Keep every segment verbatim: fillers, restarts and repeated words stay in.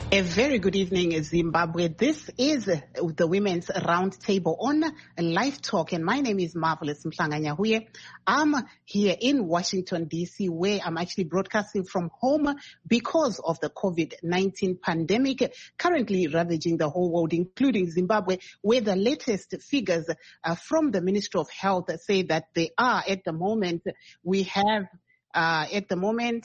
A very good evening, Zimbabwe. This is the Women's Roundtable on Live Talk, and my name is Marvelous Mhlanga-Nyahuye. I'm here in Washington, D C, where I'm actually broadcasting from home because of the COVID nineteen pandemic currently ravaging the whole world, including Zimbabwe, where the latest figures uh, from the Ministry of Health say that they are, at the moment, we have, uh, at the moment,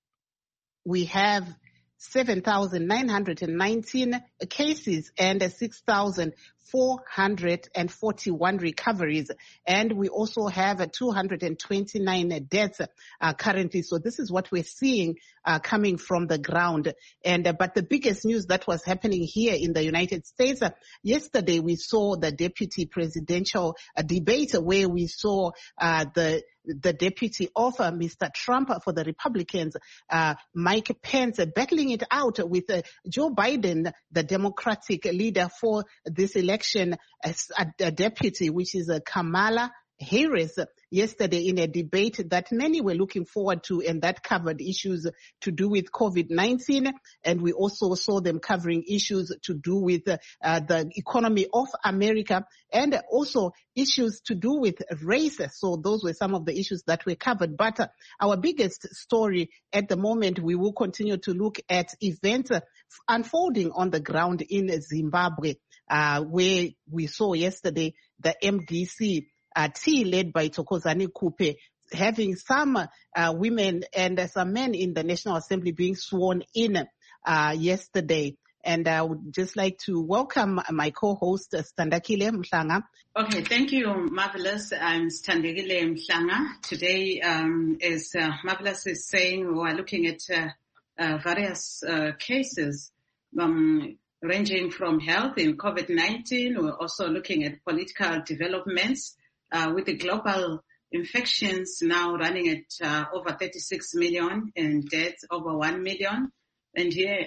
we have seven thousand nine hundred nineteen cases and six thousand four hundred forty-one recoveries. And we also have two hundred twenty-nine deaths uh, currently. So this is what we're seeing uh, coming from the ground. And uh, but the biggest news that was happening here in the United States, uh, yesterday we saw the deputy presidential uh, debate where we saw uh, the the deputy of uh, Mister Trump for the Republicans, uh, Mike Pence, uh, battling it out with uh, Joe Biden, the Democratic leader for this election, as a, a deputy, which is uh, Kamala Harris, yesterday in a debate that many were looking forward to, and that covered issues to do with COVID nineteen. And we also saw them covering issues to do with uh, uh, the economy of America and also issues to do with race. So those were some of the issues that were covered. But uh, our biggest story at the moment, we will continue to look at events uh, unfolding on the ground in Zimbabwe, uh, where we saw yesterday the M D C Uh, T led by Thokozani Kupe, having some uh, women and uh, some men in the National Assembly being sworn in uh, yesterday. And I would just like to welcome my co-host, Standakile Mhlanga. Okay, thank you, Marvelous. I'm Standakile Mhlanga. Today, um, as uh, Marvelous is saying, we are looking at uh, uh, various uh, cases um, ranging from health in COVID nineteen. We're also looking at political developments. Uh, with the global infections now running at uh, over thirty-six million and deaths over one million. And here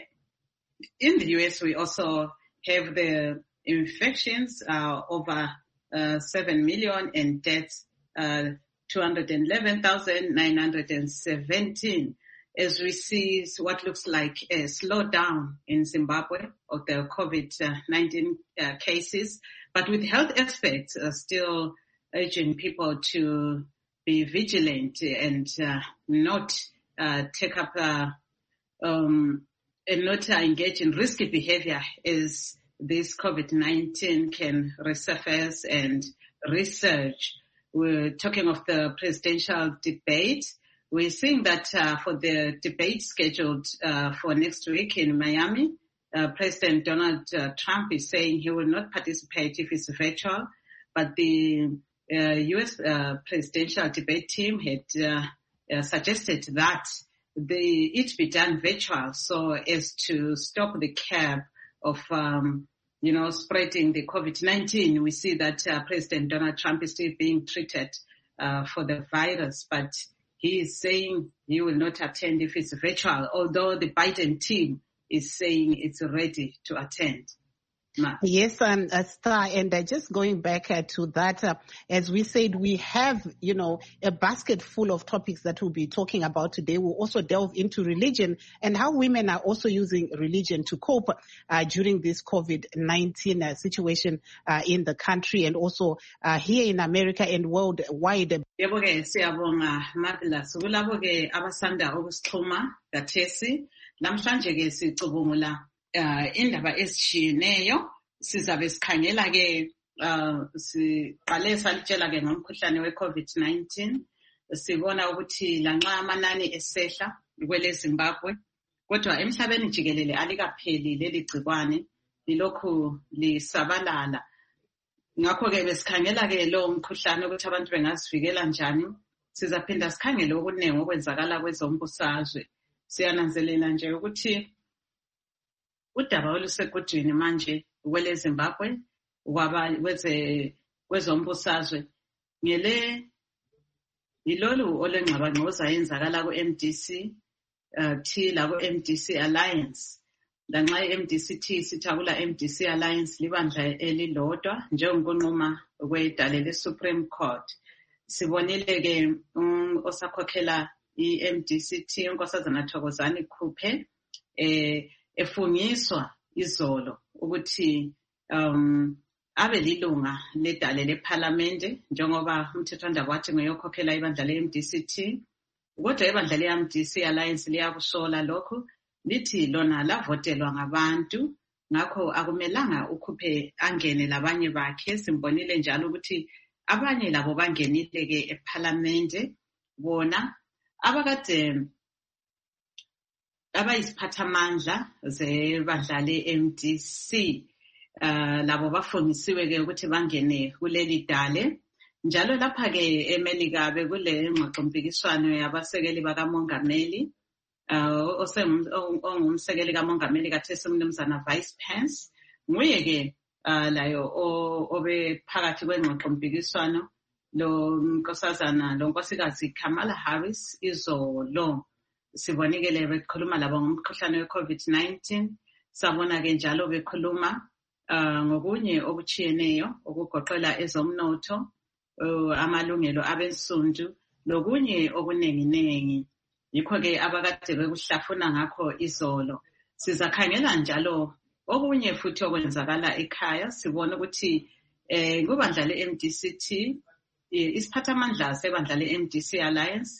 in the U S, we also have the infections uh, over uh, seven million and deaths uh, two hundred eleven thousand nine hundred seventeen. As we see what looks like a slowdown in Zimbabwe of the COVID nineteen uh, cases, but with health aspects uh, still urging people to be vigilant and uh, not uh, take up uh, um, and not uh, engage in risky behavior as this COVID nineteen can resurface and resurge. We're talking of the presidential debate. We're seeing that uh, for the debate scheduled uh, for next week in Miami, uh, President Donald uh, Trump is saying he will not participate if it's virtual, but the Uh, U S uh, presidential debate team had uh, uh, suggested that they, it be done virtual so as to stop the curve of, um, you know, spreading the COVID nineteen. We see that uh, President Donald Trump is still being treated uh, for the virus, but he is saying he will not attend if it's virtual, although the Biden team is saying it's ready to attend. Ma. Yes, um, uh, Star, and uh, just going back uh, to that, uh, as we said, we have, you know, a basket full of topics that we'll be talking about today. We'll also delve into religion and how women are also using religion to cope uh, during this COVID nineteen uh, situation uh, in the country and also uh, here in America and worldwide. Yebo-ke siyabonga Marvelous. Kulabo-ke abasanda ukusixhuma kathesi. Namhlanje-ke sicubungula Uh, indaba ezishiyeneyo sizabe sikhangela ke uh, siqale salitshela ke ngomkhuhlane we-COVID nineteen. Sibona ukuthi lanxa amanani esehla kwele Zimbabwe kodwa emhlabeni jikelele alikapheli leli gcikwane lilokhu lisabalala. Ngakho ke besikhangela ke lo mkhuhlane ukuthi abantu bengazivikela njani. Sizaphinda sikhangele okuningi okwenzakala kwezombusazwe. Siyananzelela nje ukuthi udaba olusegudwini manje kwele Zimbabwe kwaba kweze kwezombusazwe ngele yilolu olengxabangxoza yenzakala ku-M D C uh, T la ku-M D C Alliance. Lanxa i-M D C T sithabula M D C Alliance libandla elilodwa njengokunquma kwedale le-Supreme Court. Sibonile ke um, osakhokhela i-M D C T unkosazana Thokozani Kupe eh efungiswa izolo ukuthi um abe lilunga ledale leParliament njengoba umthethwandaba wathi ngiyokhokhela ibandla le-M D C T. Kodwa ibandla le-M D C Alliance liyakusola lokho lithi lona lavotelwa ngabantu, ngakho akumelanga ukhuphe angene labanye bakhe. Simbonile njalo ukuthi abanye labo bangenile ke eParliament bona abakade abayisiphathamandla zebandla le-M D C uh, labo bafungisiwe ke ukuthi bangene kuleli dale. Njalo lapha ke eMelika bekule ngxoxompikiswano yabasekeli bakamongameli uh, ongumsekeli kamongameli kathesi umnumzana Vice Pence, nguye ke uh, layo obe phakathi kwengxoxompikiswano lo nkosazana lo nkosikazi Kamala Harris izolo. Sibonekele bekhuluma labo ngomkhuhlane we-COVID nineteen, sabona ke njalo bekhuluma uh, ngokunye okuchiyeneyo okugoqela ezomnotho, uh, amalungelo abensundu lokunye okuningi-ningi. Yikho ke abakade bekuhlafuna ngakho izolo. Sizakhangela njalo okunye futhi okwenzakala ekhaya. Sibona ukuthi eh kubandla le-M D C T isiphathamandla sebandla le-M D C Alliance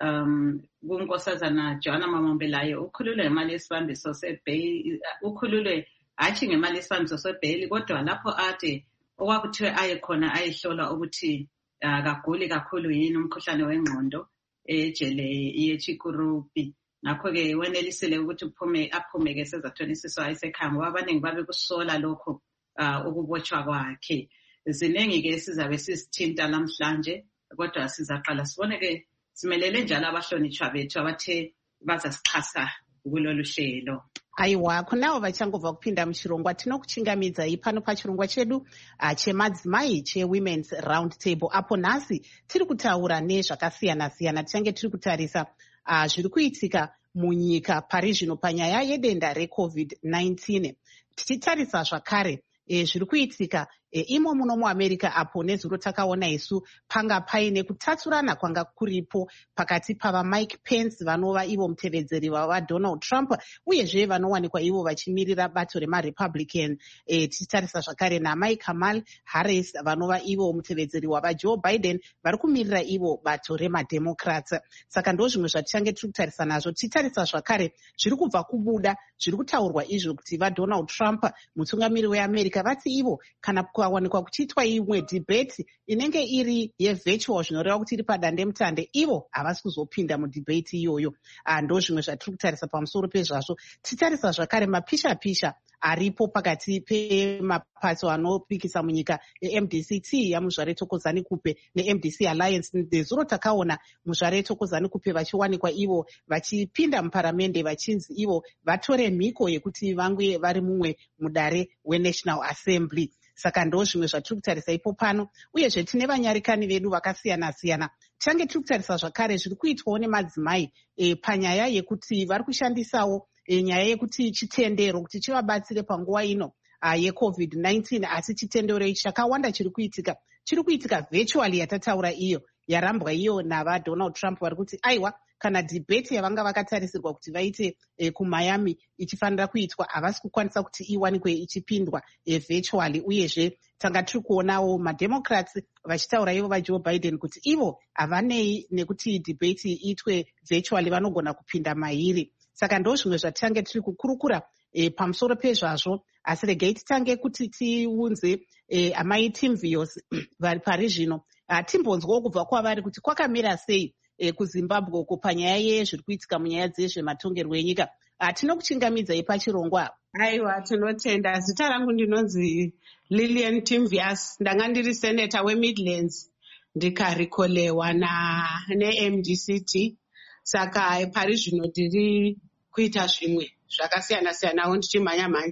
um kunkosazana Joanna Mamombelayo ukhululwe ngemali yesibambiso sebail, ukhululwe hathi ngemali yesibambiso sebail, kodwa lapho ade okwakuthiwe aye khona ayehlola ukuthi akaguli kakhulu yini umkhuhlane wengqondo ejele yeChikurupi. Ngakho ke wenelisile ukuthi uphume aphume ke sezathonisiswa esekhaya ngoba abaningi babe kusola lokho ukubotshwa kwakhe. Ziningi ke sizabe sisithinta namhlanje, kodwa sizaqala sibone ke simelele njalo abahlonitshwa bethu abathe bazasixhasa kulolu hlelo. Aiwa, kunawo vachangobva kupinda muchirongwa tinokuchingamidzai pano pachirongwa chedu uh, chemadzimai chewomen's round table, apo nhasi tiri kutaura nezvakasiyana-siyana. Tichange tiri kutarisa uh, zviri kuitika munyika pari zvino panyaya yedenda reCovid nineteen. Tichitarisa zvakare e, zviri kuitika e, imo muno muAmerica, apo nezuro takaona isu panga paine kutatsurana kwanga kuripo pakati pava Mike Pence vanova ivo mutevedzeri vava Donald Trump uyezve vanowanikwa ivo vachimirira bato remaRepublican. E, tichitarisa zvakare naMai Kamala Harris vanova ivo mutevedzeri wava Joe Biden vari kumirira ivo bato remademocrats. Saka ndo zvimwe zvatichange tiri kutarisa nazvo. Tichitarisa zvakare zviri kubva kubuda zviri kutaurwa izvo kuti vaDonald Trump mutungamiri weAmerica vati ivo kana kuwanikwa kuchiitwa imwe debate inenge iri yevirtual zvinoreva kuti iri padandemutande, ivo havasi kuzopinda mudebate iyoyo. Ndo zvimwe zvatiri kutarisa pamusoro pezvazvo. Tichitarisa zvakare mapisha-pisha aripo pakati pemapato anopikisa munyika eM D C T yamuzvare Thokozani Kupe neM D C Alliance. Nezuro takaona muzvare Thokozani Kupe vachiwanikwa ivo vachipinda muparamende vachinzi ivo vatore mhiko yekuti vange vari mumwe mudare weNational Assembly. Saka ndo zvimwe zvatiri kutarisa ipo pano, uyezve tine vanyarikani vedu vakasiyana-siyana. Tichange tiri kutarisa zvakare zviri kuitwawo nemadzimai e, panyaya yekuti vari kushandisawo e, nyaya yekuti chitendero kuti chivabatsire panguva ino uh, yeCovid nineteen, asi chitendero ichi chakawanda chiri kuitika chiri kuitika virtually yatataura iyo yarambwa iyo nava Donald Trump vari kuti aiwa kana debate yavanga vakatarisirwa kuti vaite e, kuMiami ichifanira kuitwa havasi kukwanisa kuti iwanikwe ichipindwa e, virtually. Uyezve tanga tiri kuonawo mademocrats vachitaura ivo vaJoe Biden kuti ivo havanei nekuti debate iitwe virtually, vanogona kupinda mahiri. Saka ndo zvimwe zvatichange tiri kukurukura e, pamusoro pezvazvo. Asi regai titange kuti tiunze e, amai Tim Viyos vari pari zvino timbonzwawo kubva kwavari kuti kwakamira sei e, kuZimbabwe uko panyaya yezviri kuitika munyaya dzezvematongerwo enyika. Tinokuchingamidzai pachirongwa. Aiwa, tinotenda. Zita rangu ndinonzi Lillian Tim Viyos, ndanga ndiri senator weMidlands ndikarikolewa na neM D C T. Saka pari zvino ndiri kuita zvimwe zvakasiyana-siyanawo ndichimhanya-mhanya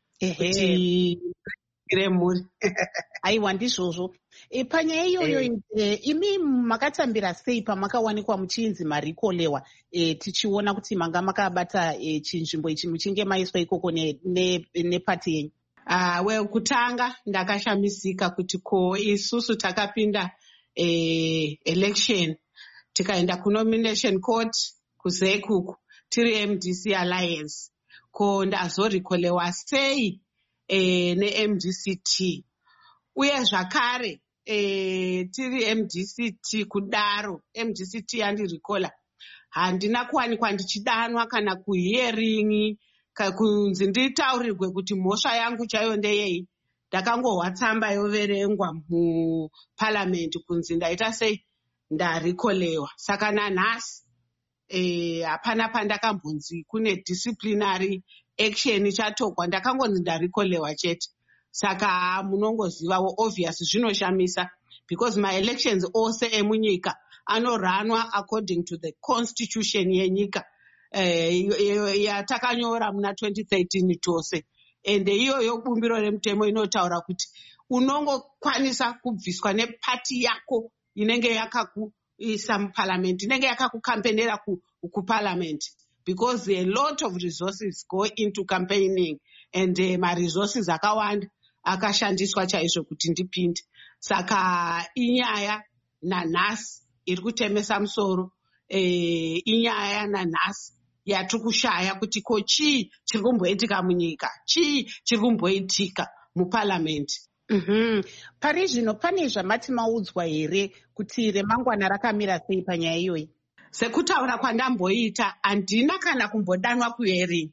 kuti ire mhuri. Aiwa, ndizvozvo. E, panyaya iyoyo e, imi makatambira sei pamakawanikwa muchinzi marikolewa e, tichiona kuti manga makabata e, chinzvimbo ichi muchinge maiswa ikoko nepati ne, ne yenyu? Uh, well, kutanga ndakashamisika kuti ko isusu takapinda e, election tikaenda kunomination court kuzekuku tiri M D C Alliance, ko ndazorikolewa sei eh, ne-M D C T. Uye zvakare eh, tiri M D C T kudaro M D C T yandirikola handina kuwanikwa ndichidanwa kana kuhearing kunzi nditaurirwe kuti mhosva yangu chaiyo ndeyei. Ndakangohwa tsamba yoverengwa muparliament kunzi ndaita sei ndarikolewa. Saka nanhasi eh, hapana pandakambonzi kune disciplinary action chatokwa, ndakangonzi ndarikolewa chete. Saka munongozivawo obvious zvinoshamisa because my elections ose emunyika anoranwa according to the constitution yenyika eh, yatakanyora muna twenty thirteen tose. And iyoyo bumbiro remutemo inotaura kuti unongokwanisa kubviswa nepati yako inenge yakakuisa muparliament, inenge yakakukampenera kuparliament, because a lot of resources go into campaigning and uh, maresources akawanda akashandiswa chaizvo kuti ndipinde. Saka inyaya nanhasi iri kutemesa musoro, eh, inyaya nanhasi yatiri kushaya kuti ko chii chiri kumboitika munyika, chii chiri kumboitika muparliament. Mm-hmm. Pari zvino pane zvamati maudzwa here kuti remangwana rakamira sei panyaya iyoyi? Sekutaura kwandamboita handina kana kumbodanwa kuhearing.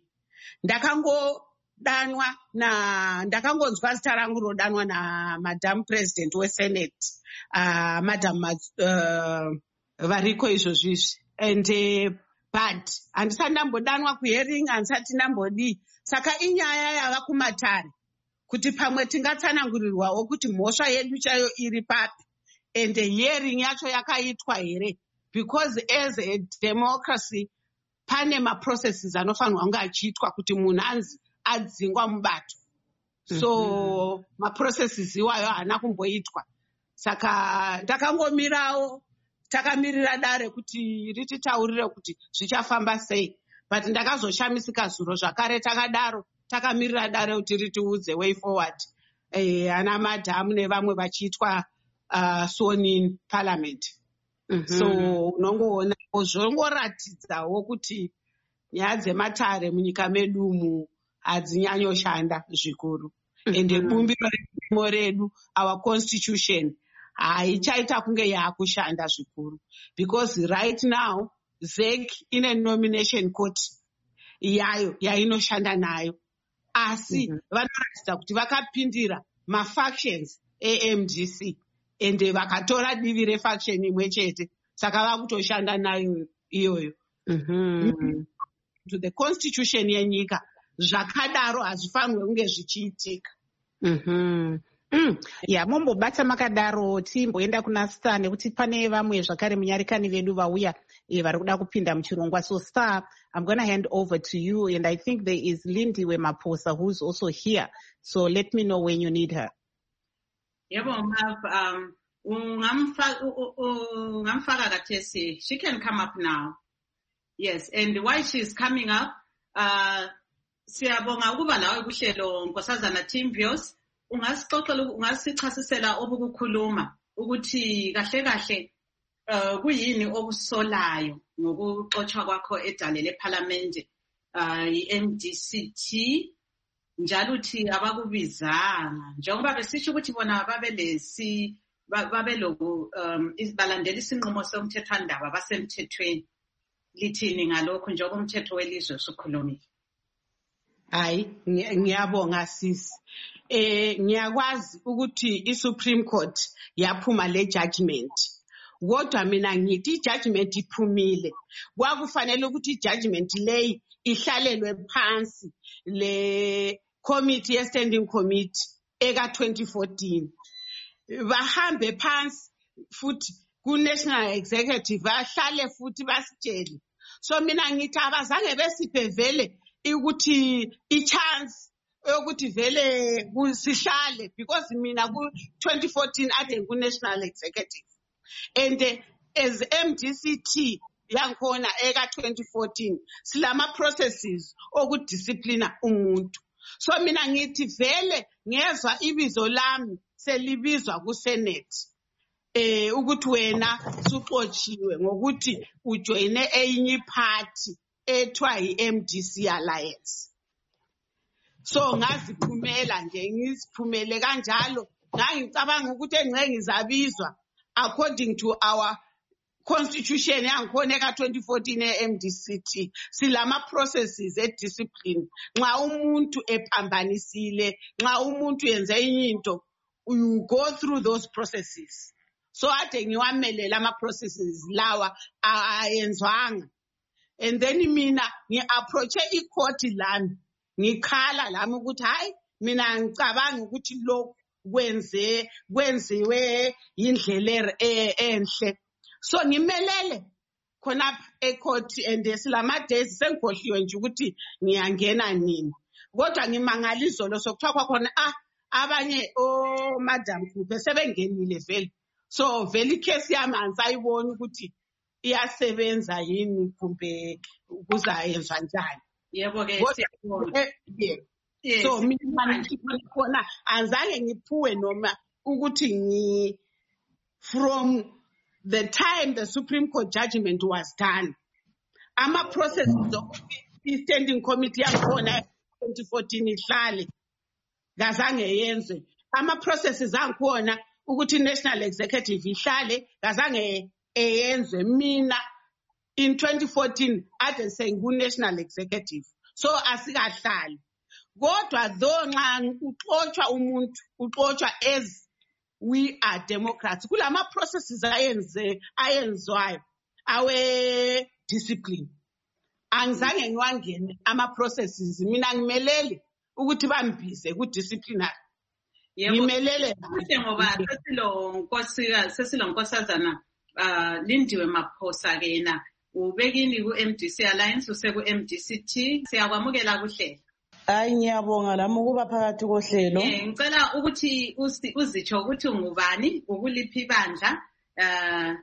Ndakangodanwa na ndakangonzwa zita rangu rodanwa na Madam President weSenate, uh, Madam uh, variko izvozvizvi. And uh, but handisati ndambodanwa kuhearing, handisati ndambodi. Saka inyaya yava kumatare kuti pamwe tingatsanangurirwawo kuti mhosva yedu chayo iri papi and hearing yacho yakaitwa here, because as a democracy pane maprocesses anofanirwa kunge achiitwa kuti munhu anzi adzingwa mubato. So mm-hmm. maprocesses iwayo haana kumboitwa. Saka takangomirawo takamirira dare kuti rititaurire kuti zvichafamba sei, but ndakazoshamisika zuro zvakare takadaro takamirira dare kuti ritiudze way forward. Eh, ana madhamu nevamwe vachiitwa uh, sworn in parliament. Mm-hmm. So unongoona zvongoratidzawo kuti nyaya dzematare munyika medu umu hadzinyanyoshanda zvikuru. Mm-hmm. Ende bumbiro repimo redu, our constitution, haichaita kunge yaakushanda zvikuru, because right now Z E C ine nomination court yayo yainoshanda nayo, asi mm-hmm. vanoratidza kuti vakapindira mafactions e-M D C ende vakatora divi refaction imwe chete, saka vakutoshanda nayo iyoyo. Mm-hmm. To the constitution yenyika zvakadaro hazvifanirwe kunge zvichiitika. Mm-hmm. Mm. Yeah, mombobata makadaro timboenda kuna Star nekuti pane vamwe zvakare munyarikani vedu vauya e, vari kuda kupinda muchirongwa. So Star, I'm going to hand over to you, and I think there is Lindy Wemaposa who's also here. So let me know when you need her. Yebo, um, ungamfaka kathesi. She can come up now. Yes, and while she's coming up, uh, siyabonga ukuba lawe kuhlelo Nkosazana Timvios. Ungasixoxela ungasichasisela obukukhuluma ukuthi kahle kahle uh, kuyini okusolayo ngokuxoxwa kwakho edale leParliament uh, i-M D C T, njalo uthi abakubizanga njengoba besisho ukuthi bona babelesi babeloku um balandela isinqumo somthethwandaba basemthethweni. Lithini ngalokho njengoba umthetho welizwe usukhulumile? Hayi, ngiyabonga sisi. Eh ngiyakwazi ukuthi iSupreme Court yaphuma le judgment. Kodwa mina ngithi judgment iphumile. Kwakufanele ukuthi judgment leyi ihlalelwe phansi le committee ye standing committee eka twenty fourteen. Bahambe phansi futhi ku national executive bahlale futhi basitshele. So mina ngithi abazange besiphe vele ukuthi i-chance yokuthi vele kusihlale, because mina ku twenty fourteen ade ku national executive and uh, as M D C T yankhona eka twenty fourteen silama processes okudiscipline umuntu. So mina ngithi vele ngezwa ibizo lami selibizwa ku Senate eh ukuthi wena suxotshiwe ngokuthi ujoine enye party ethiwa i-M D C Alliance. So ngaziphumela nje ngiziphumele kanjalo ngangicabanga ukuthi engeke ngizabizwa according to our constitution yangikhona ka twenty fourteen e-M D C T silama processes e discipline. Nxa umuntu ephambanisile, nxa umuntu yenze into, you go through those processes. So ade ngiwamelela ama processes lawa ayenzwanga. And then mina ngi-approach i-court lami ngikhala lami ukuthi hayi mina ngicabanga ukuthi lo kwenze kwenziwe indlela enhle. So ngimelele khona e-court and silama days sengikhohliwe nje ukuthi ngiyangena nini. Kodwa ngimangala izolo sokuthiwa khona ah abanye o Madam Khuphe sebengenile vele. So vele icase yami ansayibona ukuthi iyasebenza yini kumbe kuzayenzwa njani. Yebo ke siyabona. So mina khona anzange ngiphuwe noma ukuthi ngi from the time the Supreme Court judgment was done. Ama processes of the standing committee yakhona twenty fourteen ihlale ngazange yenze. Ama processes angikhona ukuthi national executive ihlale ngazange eyenze. Mina in twenty fourteen ade sengu national executive. So asikahlali. Kodwa though nxa uxotsha umuntu uxotsha as we are Democrats. Kulama processes ayenze ayenzwayo awe discipline. Angizange ngiwangene ama processes mina ngimelele ukuthi bambise ku disciplinary. Ngimelele ngoba sesilo nkosika sesilo nkosazana uh Lindiwe Maphosa ke yena ubekini ku M D C Alliance use ku M D C T siyakwamukela kuhle. Hayi ngiyabonga lami ukuba phakathi kohlelo. Eh ngicela ukuthi uzitsho ukuthi ungubani ukuliphi bandla eh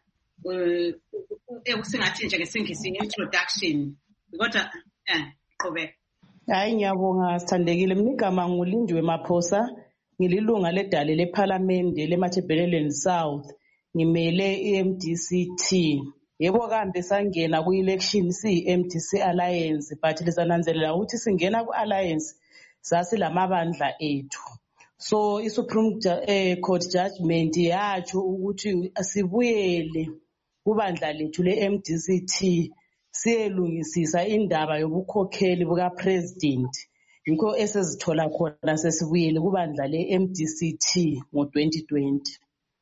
ukusingathi nje ngesingisi introduction kodwa eh qobe. Hayi ngiyabonga sithandekile mina igama nguLindiwe Maphosa ngililunga ledale leParliament leMatabeleland South ngimele i-M D C T. Yebo kambe sangena ku-election siyi-M D C Alliance but lisananzelela ukuthi singena ku-Alliance sasilamabandla ethu. So i-Supreme Court judgment yatsho ukuthi asibuyele kubandla lethu le-M D C T siyelungisisa indaba yobukhokheli buka-President. Yikho esezithola khona sesibuyele kubandla le-M D C T ngo twenty twenty.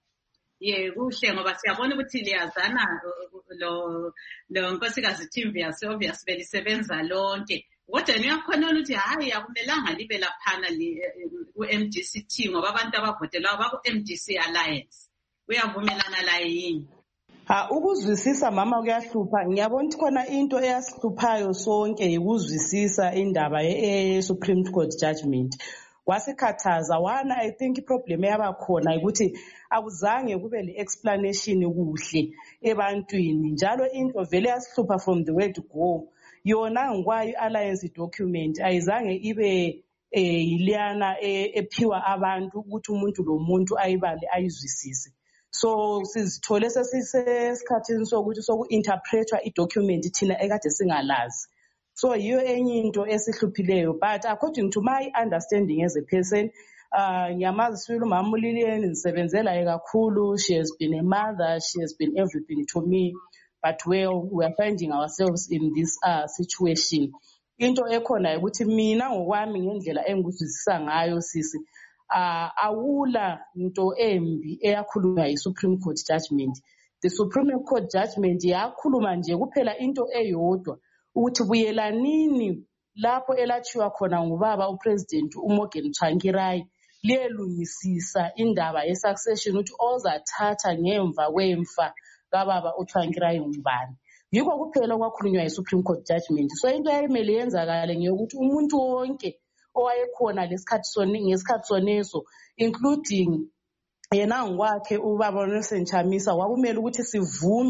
Ye kuhle ngoba siyabona ukuthi liyazana lo lo nkosikazi Thimbias obvious belisebenza lonke. Kodwa niyakhona ukuthi hayi akumelanga libe laphana ku M D C T ngoba abantu abavotela baku M D C Alliance. Uyavumelana la yini? Ha ukuzwisisa mama kuyahlupha. Ngiyabona ukuthi khona into eyasihluphayo sonke ikuzwisisa indaba ye Supreme Court judgment. Wasikhathaza wana I think problem yaba khona ukuthi akuzange kube le explanation kuhle ebantwini njalo into vele yasihlupha from the word go. Yona ngwayo alliance document ayizange ibe yiliyana ephiwa abantu ukuthi umuntu lo muntu ayibale ayizwisise. So sizithole sesisesikhathini sokuthi soku-interpretwa i-document thina ekade singalazi. So yiyo enye into esihluphileyo but according to my understanding as a person uh ngiyamazi sifile umama uLilian nisebenzela kakhulu. She has been a mother, she has been everything to me, but well we are finding ourselves in this uh situation. Into ekhona ukuthi mina ngokwami ngendlela engikuzwisisa ngayo sisi uh awula into embi eyakhulunywa yi-Supreme Court judgment. The Supreme Court judgment yakhuluma nje kuphela into eyodwa ukuthi buyelanini lapho elachiwa khona ngubaba uPresident uMorgan Tsvangirai liyelungisisa indaba ye-succession ukuthi ozathatha ngemva kwemfa kababa uTsvangirai ngubani. Yikho kuphela kwakhulunywa yi-Supreme Court judgment. So into ayimele yenzakale ngeyokuthi umuntu wonke owayekhona lesikhathi sone ngesikhathi soneso including yena ngwakhe ubaba Nelson Chamisa wakumele ukuthi sivume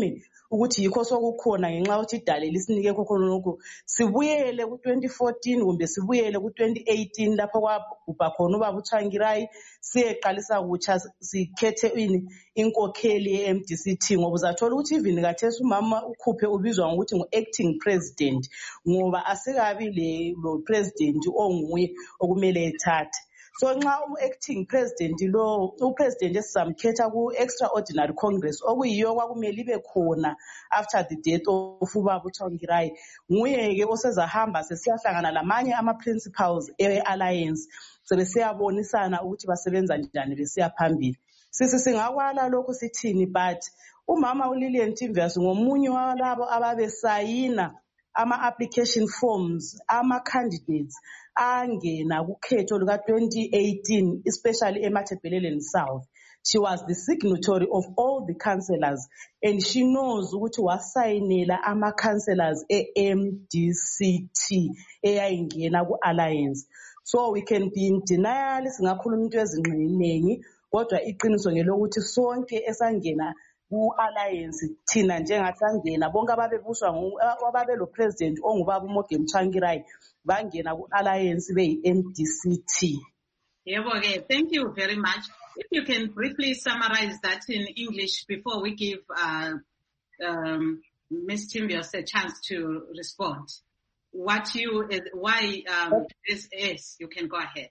ukuthi yikho sokukhona ngenxa yokuthi idale lisinike khonokho sibuyele ku twenty fourteen kumbe sibuyele ku twenty eighteen lapho kwabhubha khona ubaba uTsvangirai siyeqalisa kutsha sikhethe ini inkokheli ye-M D C T ngoba uzathola ukuthi even kathesi umama ukhuphe ubizwa ngokuthi ngu-acting president ngoba asikabi le lo president onguye okumele ethathe. So nxa u-acting president lo upresident esizamkhetha ku-extraordinary congress okuyiyo kwakumele ibe khona after the death of ubaba uTsvangirai nguye-ke osezahamba sesiyahlangana lamanye ama-principals e-alliance sebesiyabonisana ukuthi basebenza njani besiya phambili. Sisi singakwala lokhu sithini but umama uLillian Mtimvyas ngomunye walabo ababesayina ama-application forms ama-candidates angena kukhetho luka twenty eighteen especially eMatabeleland South. She was the signatory of all the councillors and she knows ukuthi wasayinela ama-councillors e-M D C T eyayingena ku-alliance. So we can be in denial singakhuluma into ezinqinengi kodwa iqiniso ngelokuthi sonke esangena ku-alliance thina njengasangena bonke ababebuswa ababelo president ongubaba uMorgan Tsvangirai bangena ku-alliance beyi-M D C T. Yebo-ke, thank you very much. If you can briefly summarize that in English before we give uh, um, Miz Mtimvyas a chance to respond. What you, why um, this is, you can go ahead.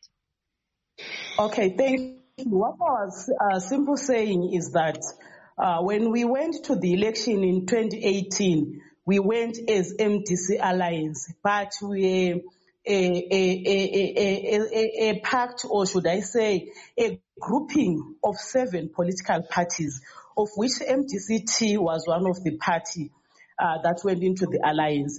Okay, thank you. What I was uh, simple saying is that uh, when we went to the election in twenty eighteen, we went as M D C Alliance, but we a, a, a, a, a, a pact, or should I say, a grouping of seven political parties, of which M D C T was one of the party uh, that went into the alliance.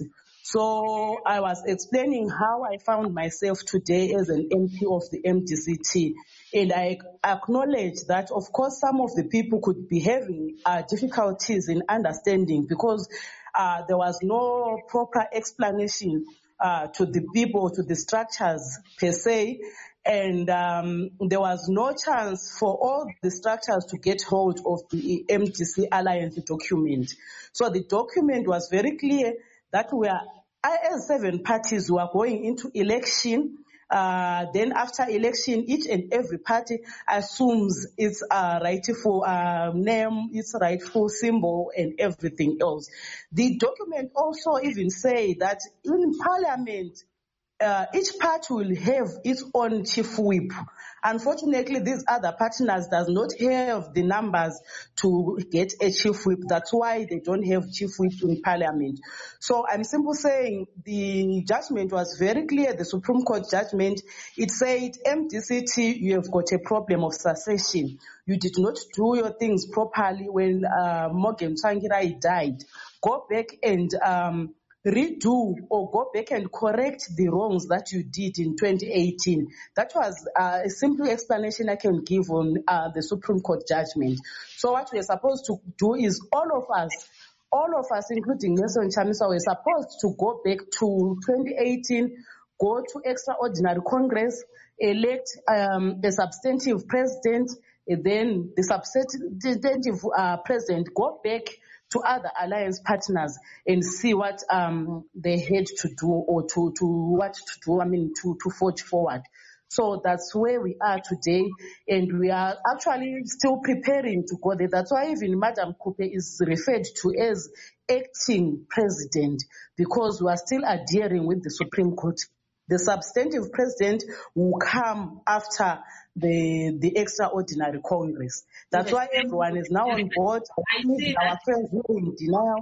So I was explaining how I found myself today as an M P of the M D C T. And I acknowledge that, of course, some of the people could be having uh, difficulties in understanding because uh, there was no proper explanation uh, to the people, to the structures per se. And um, there was no chance for all the structures to get hold of the M D C Alliance document. So the document was very clear that we are, as seven parties were going into election. Uh, then after election, each and every party assumes its uh, rightful uh, name, its rightful symbol, and everything else. The document also even say that in Parliament, uh, each party will have its own chief whip. Unfortunately, these other partners does not have the numbers to get a chief whip. That's why they don't have chief whip in Parliament. So I'm simply saying the judgment was very clear, the Supreme Court judgment. It said, M D C T, you have got a problem of succession. You did not do your things properly when uh, Morgan Tsvangirai died. Go back and um, redo or go back and correct the wrongs that you did in twenty eighteen. That was uh, a simple explanation I can give on uh, the Supreme Court judgment. So what we're supposed to do is all of us, all of us, including Nelson Chamisa, we're supposed to go back to twenty eighteen, go to extraordinary Congress, elect um, a substantive president, and then the substantive uh, president go back to other alliance partners and see what um, they had to do or to, to what to do, I mean, to, to forge forward. So that's where we are today, and we are actually still preparing to go there. That's why even Madam Coupe is referred to as acting president, because we are still adhering with the Supreme Court. The substantive president will come after the the extraordinary Congress. That's why everyone is now on board. Our friends who are in denial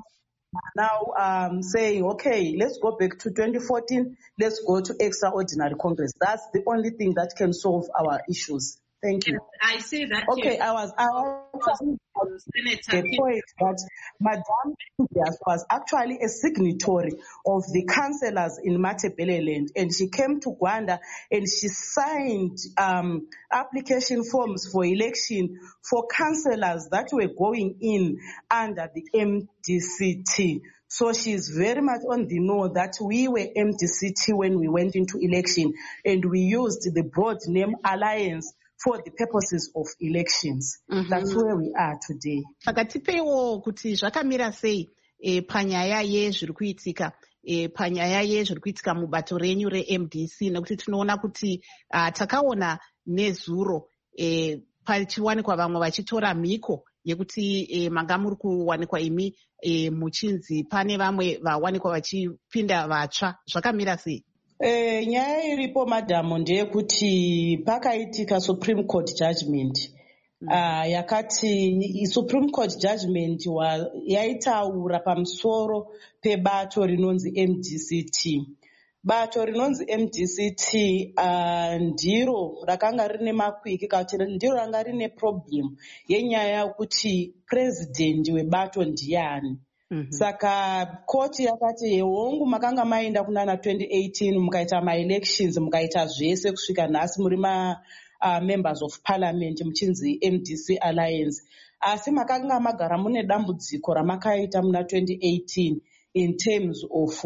now um, saying, okay, let's go back to twenty fourteen, let's go to extraordinary Congress. That's the only thing that can solve our issues. Thank you. Yes, I see that. Okay, I was, I was the point that Madame Mtimvyas was actually a signatory of the councillors in Matabeleland, and she came to Gwanda and she signed um, application forms for election for councillors that were going in under the M D C T. So she is very much on the know that we were M D C T when we went into election, and we used the broad name Alliance for the purposes of elections. Mm-hmm. That's where we are today. Pakatipewo kuti zvakamira sei e, panyaya yezviri kuitika e, panyaya yezviri kuitika mubato renyu re-M D C, nekuti tinoona kuti uh, takaona nezuro e, pachiwanikwa vamwe vachitora mhiko yekuti e, manga muri kuwanikwa imi e, muchinzi pane vamwe vawanikwa vachipinda vatsva. Zvakamira sei? E, nyaya iripo madhamu ndeyekuti pakaitika Supreme Court judgment mm. uh, yakati Supreme Court judgment wa, yaitaura pamusoro pebato rinonzi M D C T. Bato rinonzi M D C T uh, ndiro rakanga rine makwiki kuti ndiro ranga rine problem yenyaya yekuti president webato ndiani. Mm-hmm. Saka koti yakati hongu makanga maenda kunana twenty eighteen mukaita ma-elections mukaita zvese kusvika nhasi muri ma uh, members of parliament muchinzi M D C Alliance, asi makanga magara mune dambudziko ramakaita muna twenty eighteen in terms of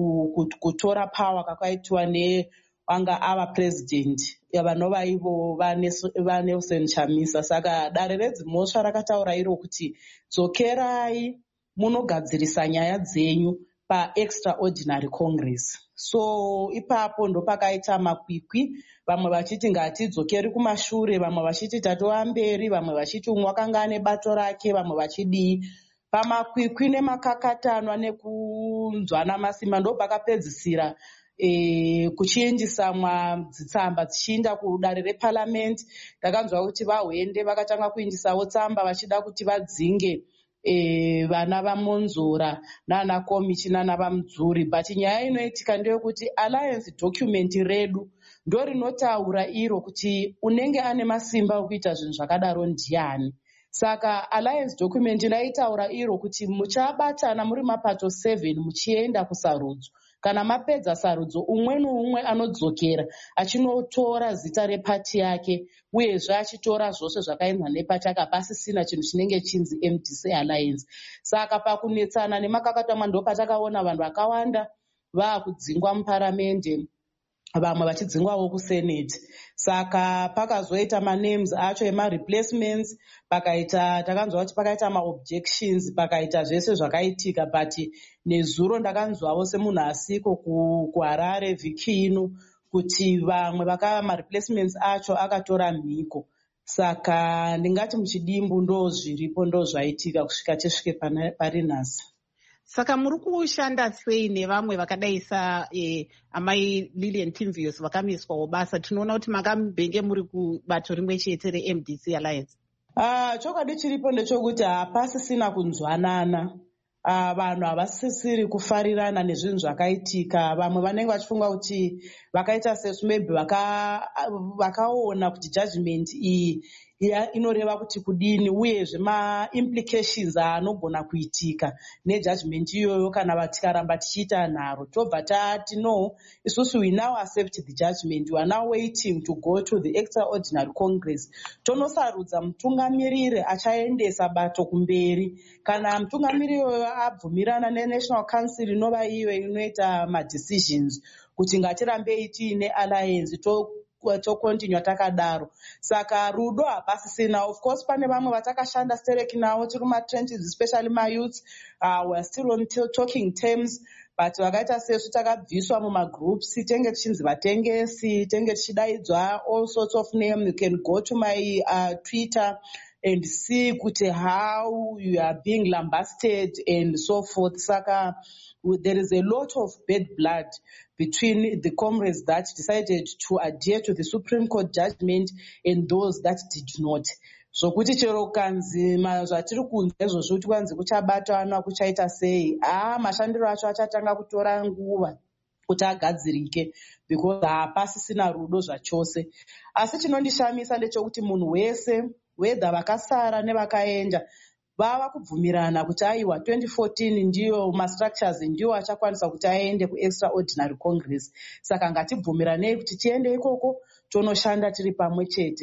kutora power kakaitwa nevanga ava president vanova ivo vaNelson Chamisa. Saka dare redzimhosva rakataura iro kuti dzokerai munogadzirisa nyaya dzenyu pa-extraordinary congress. So ipapo ndo pakaita makwikwi, vamwe vachiti ngatidzokeri kumashure, vamwe vachiti tatova mberi, vamwe vachiti umwe wakanga ane bato rake, vamwe vachidii. Pamakwikwi nemakakatanwa nekunzwana masimba ndo pakapedzisira e, kuchiendisamwa dzitsamba dzichiinda kudare reparliament. Ndakanzwa kuti vahwende vakatanga kuindisawo tsamba vachida kuti vadzinge E, vana vamonzora nana komichi nana vamudzuri, but nyaya inoitika ndeyekuti alliance document redu ndo rinotaura iro kuti unenge ane masimba okuita zvinhu zvakadaro ndiani. Saka alliance document inoitaura iro kuti muchabatana muri mapato seven muchienda kusarudzo. Kana mapedza sarudzo umwe noumwe anodzokera achinotora zita repati yake uyezve achitora zvose zvakaenzwa nepati yake, pasisina chinhu chinenge chinzi M D C Alliance. Saka pakunetsana nemakakatamwa ndo patakaona vanhu vakawanda vaakudzingwa muparamende, vamwe vachidzingwawo kusenate. Saka pakazoita manames acho ema-replacements, pakaita takanzwa kuti pakaita ma-objections, pakaita zvese zvakaitika, but nezuro ndakanzwawo semunhu asiko kuHarare vhiki ino kuti vamwe vaka ma-replacements acho akatora mhiko. Saka ndingati muchidimbu ndo zviripo ndo zvaitika kusvika tisvike pari nhasi. Saka muri kushanda sei nevamwe vakadaisa e, amai Lillian Timvius vakamiswawo basa? Tinoona kuti makambenge muri kubato rimwe chete re-M D C Alliance. Uh, chokwadi chiripo ndechokuti hapasisina kunzwanana. Uh, vanhu havasisiri kufarirana nezvinhu zvakaitika. Vamwe vanenge vachifunga kuti vakaita sesu maybe vaka, vakaona kuti judgment iyi inoreva kuti kudini, uyezve ma-implications anogona kuitika nejudgment iyoyo kana tikaramba tichiita nharo. Tobva tati no, isusu we now accept the judgment, we are now waiting to go to the extraordinary congress. Tonosarudza mutungamiriri achaendesa bato kumberi. Kana mutungamiriri iyoyo abvumirana neNational Council inova iyo inoita ma-decisions kuti ngatirambei tiine alliance to tokontinua takadaro. Saka rudo hapasisina. Of course pane vamwe vatakashanda stereki nawo tiri mumatrenches, especially mayouths, uh, we are still on talking terms, but vakaita sesu takabviswa mumagroups, tenge tichinzi vatengesi, tenge tichidaidzwa all sorts of name. You can go to my uh, Twitter and see kuti how you are being lambasted and so forth. Saka there is a lot of bad blood between the comrades that decided to adhere to the Supreme Court judgment and those that did not. So kuti chero kanzi zvatiri kunzwa izvozvo kuti kwanzi kuchabatana kuchaita sei, ah mashandiro acho achatanga kutora nguva kuti agadzirike because hapasisina rudo zvachose. Asi chinondishamisa ndechekuti munhu wese whether vakasara nevakaenda vava kubvumirana kuti aiwa twenty fourteen ndiyo ma-structures ndiyo achakwanisa kuti aende ku-extraordinary congress. Saka ngatibvumiranei kuti tiende ikoko tonoshanda tiri pamwe chete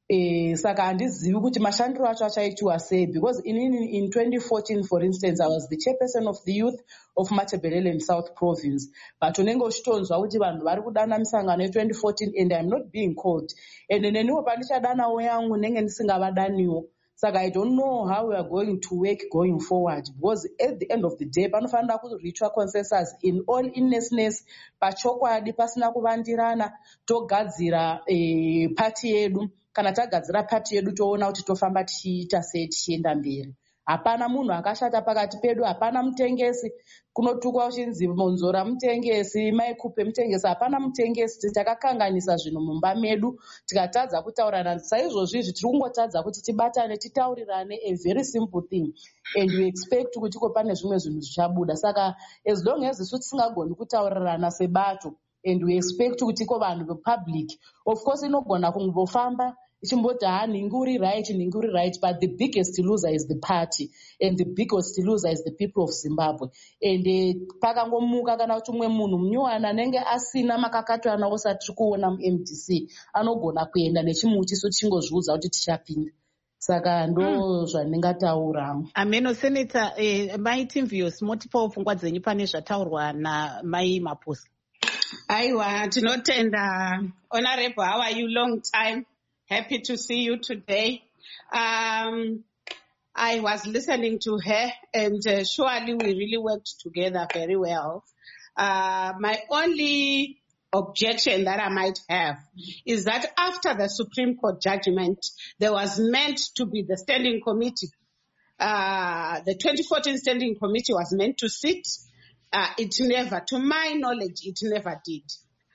Eh, saka handizivi kuti mashandiro acho achaitwa sei, because in, in, in twenty fourteen, for instance, I was the chairperson of the youth of Matabeleland South Province. But unenge uchitonzwa kuti vanhu vari kudana misangano ye twenty fourteen and I'm not being called. And neniwo pandichadanawo yangu nenge ndisingavadaniwo. Saka I don't know how we are going to work going forward, because at the end of the day panofanira kurichwa consensus in all innocence, pachokwadi pasina kuvandirana, togadzira eh, party yedu. Kana tagadzira party yedu toona kuti tofamba tichiita sei tichienda mberi. Hapana munhu akashata pakati pedu, hapana mutengesi. Kunotukwa uchinzi Monzora mutengesi, Maikupe mutengesi, hapana mutengesi. Takakanganisa zvinhu mumba medu, tikatadza kutaurana. Saizvozvi tiri kungotadza kuti tibatane titaurirane a very simple thing, and we expect kuti ko pane zvimwe zvinhu zvichabuda. Saka as long as isu tisingagoni kutaurirana sebato, and we expect kuti ko vanhu vepublic, of course inogona kungofamba ichimboti ha ningi uri right, ningi uri right, but the biggest loser is the party, and the biggest loser is the people of Zimbabwe. And uh, pakangomuka kana kuti umwe munhu munyuwana anenge asina makakato anawo satiri kuona mu-M D C anogona kuenda nechimutiso chingozviudza kuti tichapinda. Saka ndo zvandingataura. Ameno Senator, eh, mai Timvius motipawo pfungwa dzenyu pane zvataurwa namai Maposa. Aiwa, tinotenda. Honorable, how are you? Long time. Happy to see you today. Um, I was listening to her, and uh, surely we really worked together very well. Uh, my only objection that I might have is that after the Supreme Court judgment, there was meant to be the standing committee. Uh, the twenty fourteen standing committee was meant to sit. Uh, it never, to my knowledge, it never did.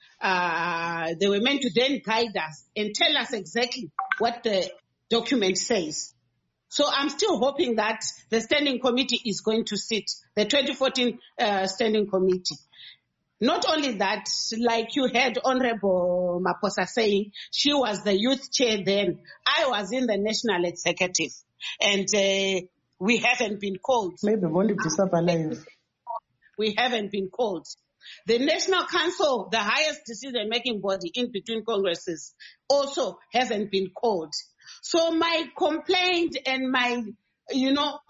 Uh, they were meant to then guide us and tell us exactly what the document says. So I'm still hoping that the standing committee is going to sit, the twenty fourteen uh, standing committee. Not only that, like you heard Honorable Maposa saying, she was the youth chair then. I was in the national executive, and uh, we haven't been called. Maybe won't live. We haven't been called. The National Council, the highest decision-making body in between congresses, also hasn't been called. So my complaint and my, you know,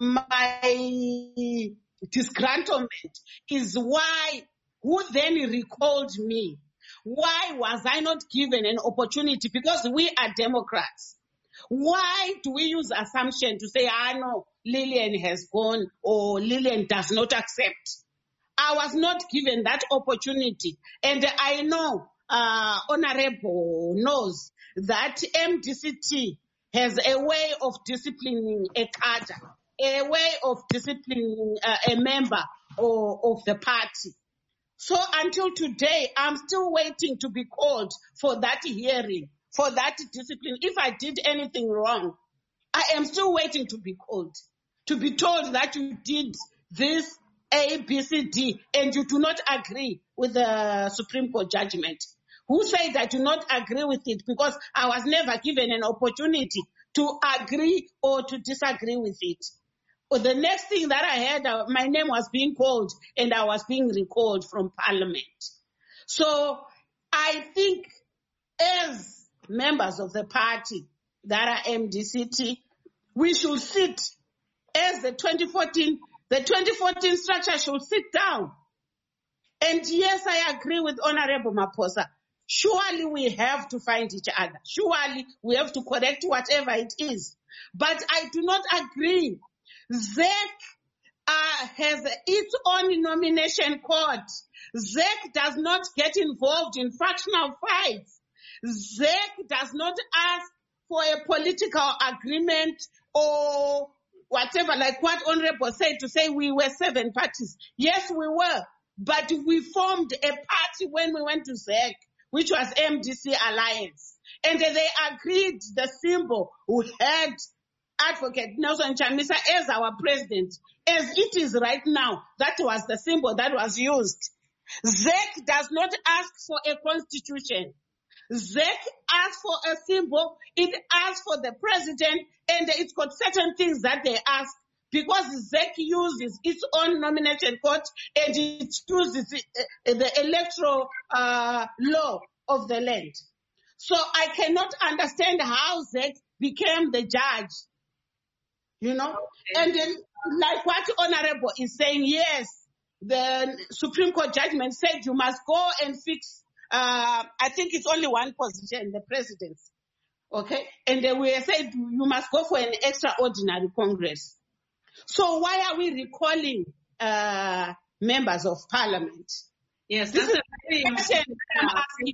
my disgruntlement is why, who then recalled me? Why was I not given an opportunity? Because we are Democrats. Why do we use assumption to say, ah, no, Lillian has gone or Lillian does not accept? I was not given that opportunity. And I know, uh, Honorable knows that M D C T has a way of disciplining a cadre, a way of disciplining uh, a member of, of the party. So until today, I'm still waiting to be called for that hearing, for that discipline. If I did anything wrong, I am still waiting to be called, to be told that you did this A, B, C, D, and you do not agree with the Supreme Court judgment. Who said I do not agree with it? Because I was never given an opportunity to agree or to disagree with it. But the next thing that I heard, uh, my name was being called and I was being recalled from Parliament. So I think as members of the party that are M D C T, we should sit as the twenty fourteen The twenty fourteen structure should sit down. And yes, I agree with Honorable Maposa. Surely we have to find each other. Surely we have to correct whatever it is. But I do not agree. Z E C uh, has its own nomination court. Z E C does not get involved in factional fights. Z E C does not ask for a political agreement or whatever, like what Honorable said, to say we were seven parties. Yes, we were. But we formed a party when we went to Z E C, which was M D C Alliance. And they agreed the symbol who had Advocate Nelson Chamisa as our president. As it is right now, that was the symbol that was used. Z E C does not ask for a constitution. Z E C asks for a symbol, it asks for the president, and it's got certain things that they ask because Z E C uses its own nomination court and it uses the electoral uh, law of the land. So I cannot understand how Zek became the judge. You know, okay. And then like what Honorable is saying, yes, the Supreme Court judgment said you must go and fix, uh, I think it's only one position, the presidency. Okay. And then we said you must go for an extraordinary Congress. So why are we recalling uh, members of parliament? Yes, this that's is a very question I'm asking.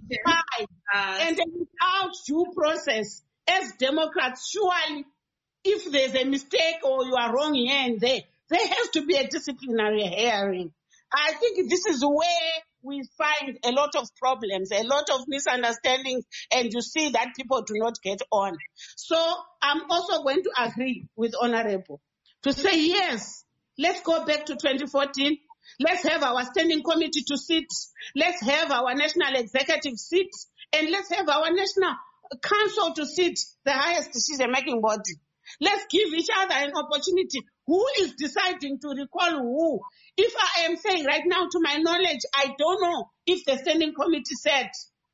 Uh, and then without due process, as Democrats, surely if there's a mistake or you are wrong here and there, there has to be a disciplinary hearing. I think this is where we find a lot of problems, a lot of misunderstandings, and you see that people do not get on. So I'm also going to agree with Honorable to say, yes, let's go back to twenty fourteen. Let's have our standing committee to sit. Let's have our national executive sit. And let's have our national council to sit, the highest decision-making body. Let's give each other an opportunity. Who is deciding to recall who? If I am saying right now, to my knowledge, I don't know if the standing committee said,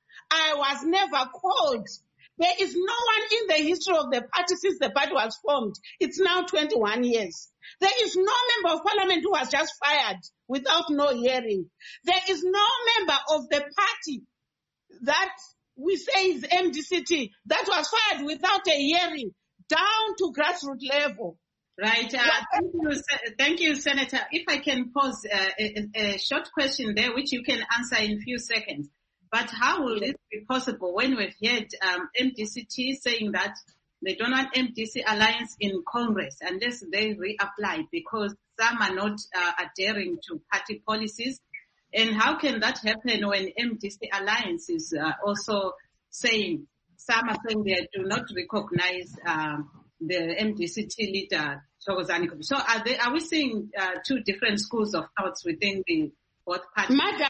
I was never called. There is no one in the history of the party since the party was formed. It's now twenty-one years. There is no member of parliament who was just fired without no hearing. There is no member of the party that we say is M D C T that was fired without a hearing down to grassroots level. Right. Uh, thank, you, thank you, Senator. If I can pose uh, a, a short question there, which you can answer in a few seconds. But how will this be possible when we've heard um, M D C T saying that they don't want M D C alliance in Congress unless they reapply because some are not uh, adhering to party policies? And how can that happen when M D C alliance is uh, also saying, some are saying they do not recognize um, the M D C T leader, Thokozani Kupe. So are, they, are we seeing uh, two different schools of thoughts within the both parties? Madam,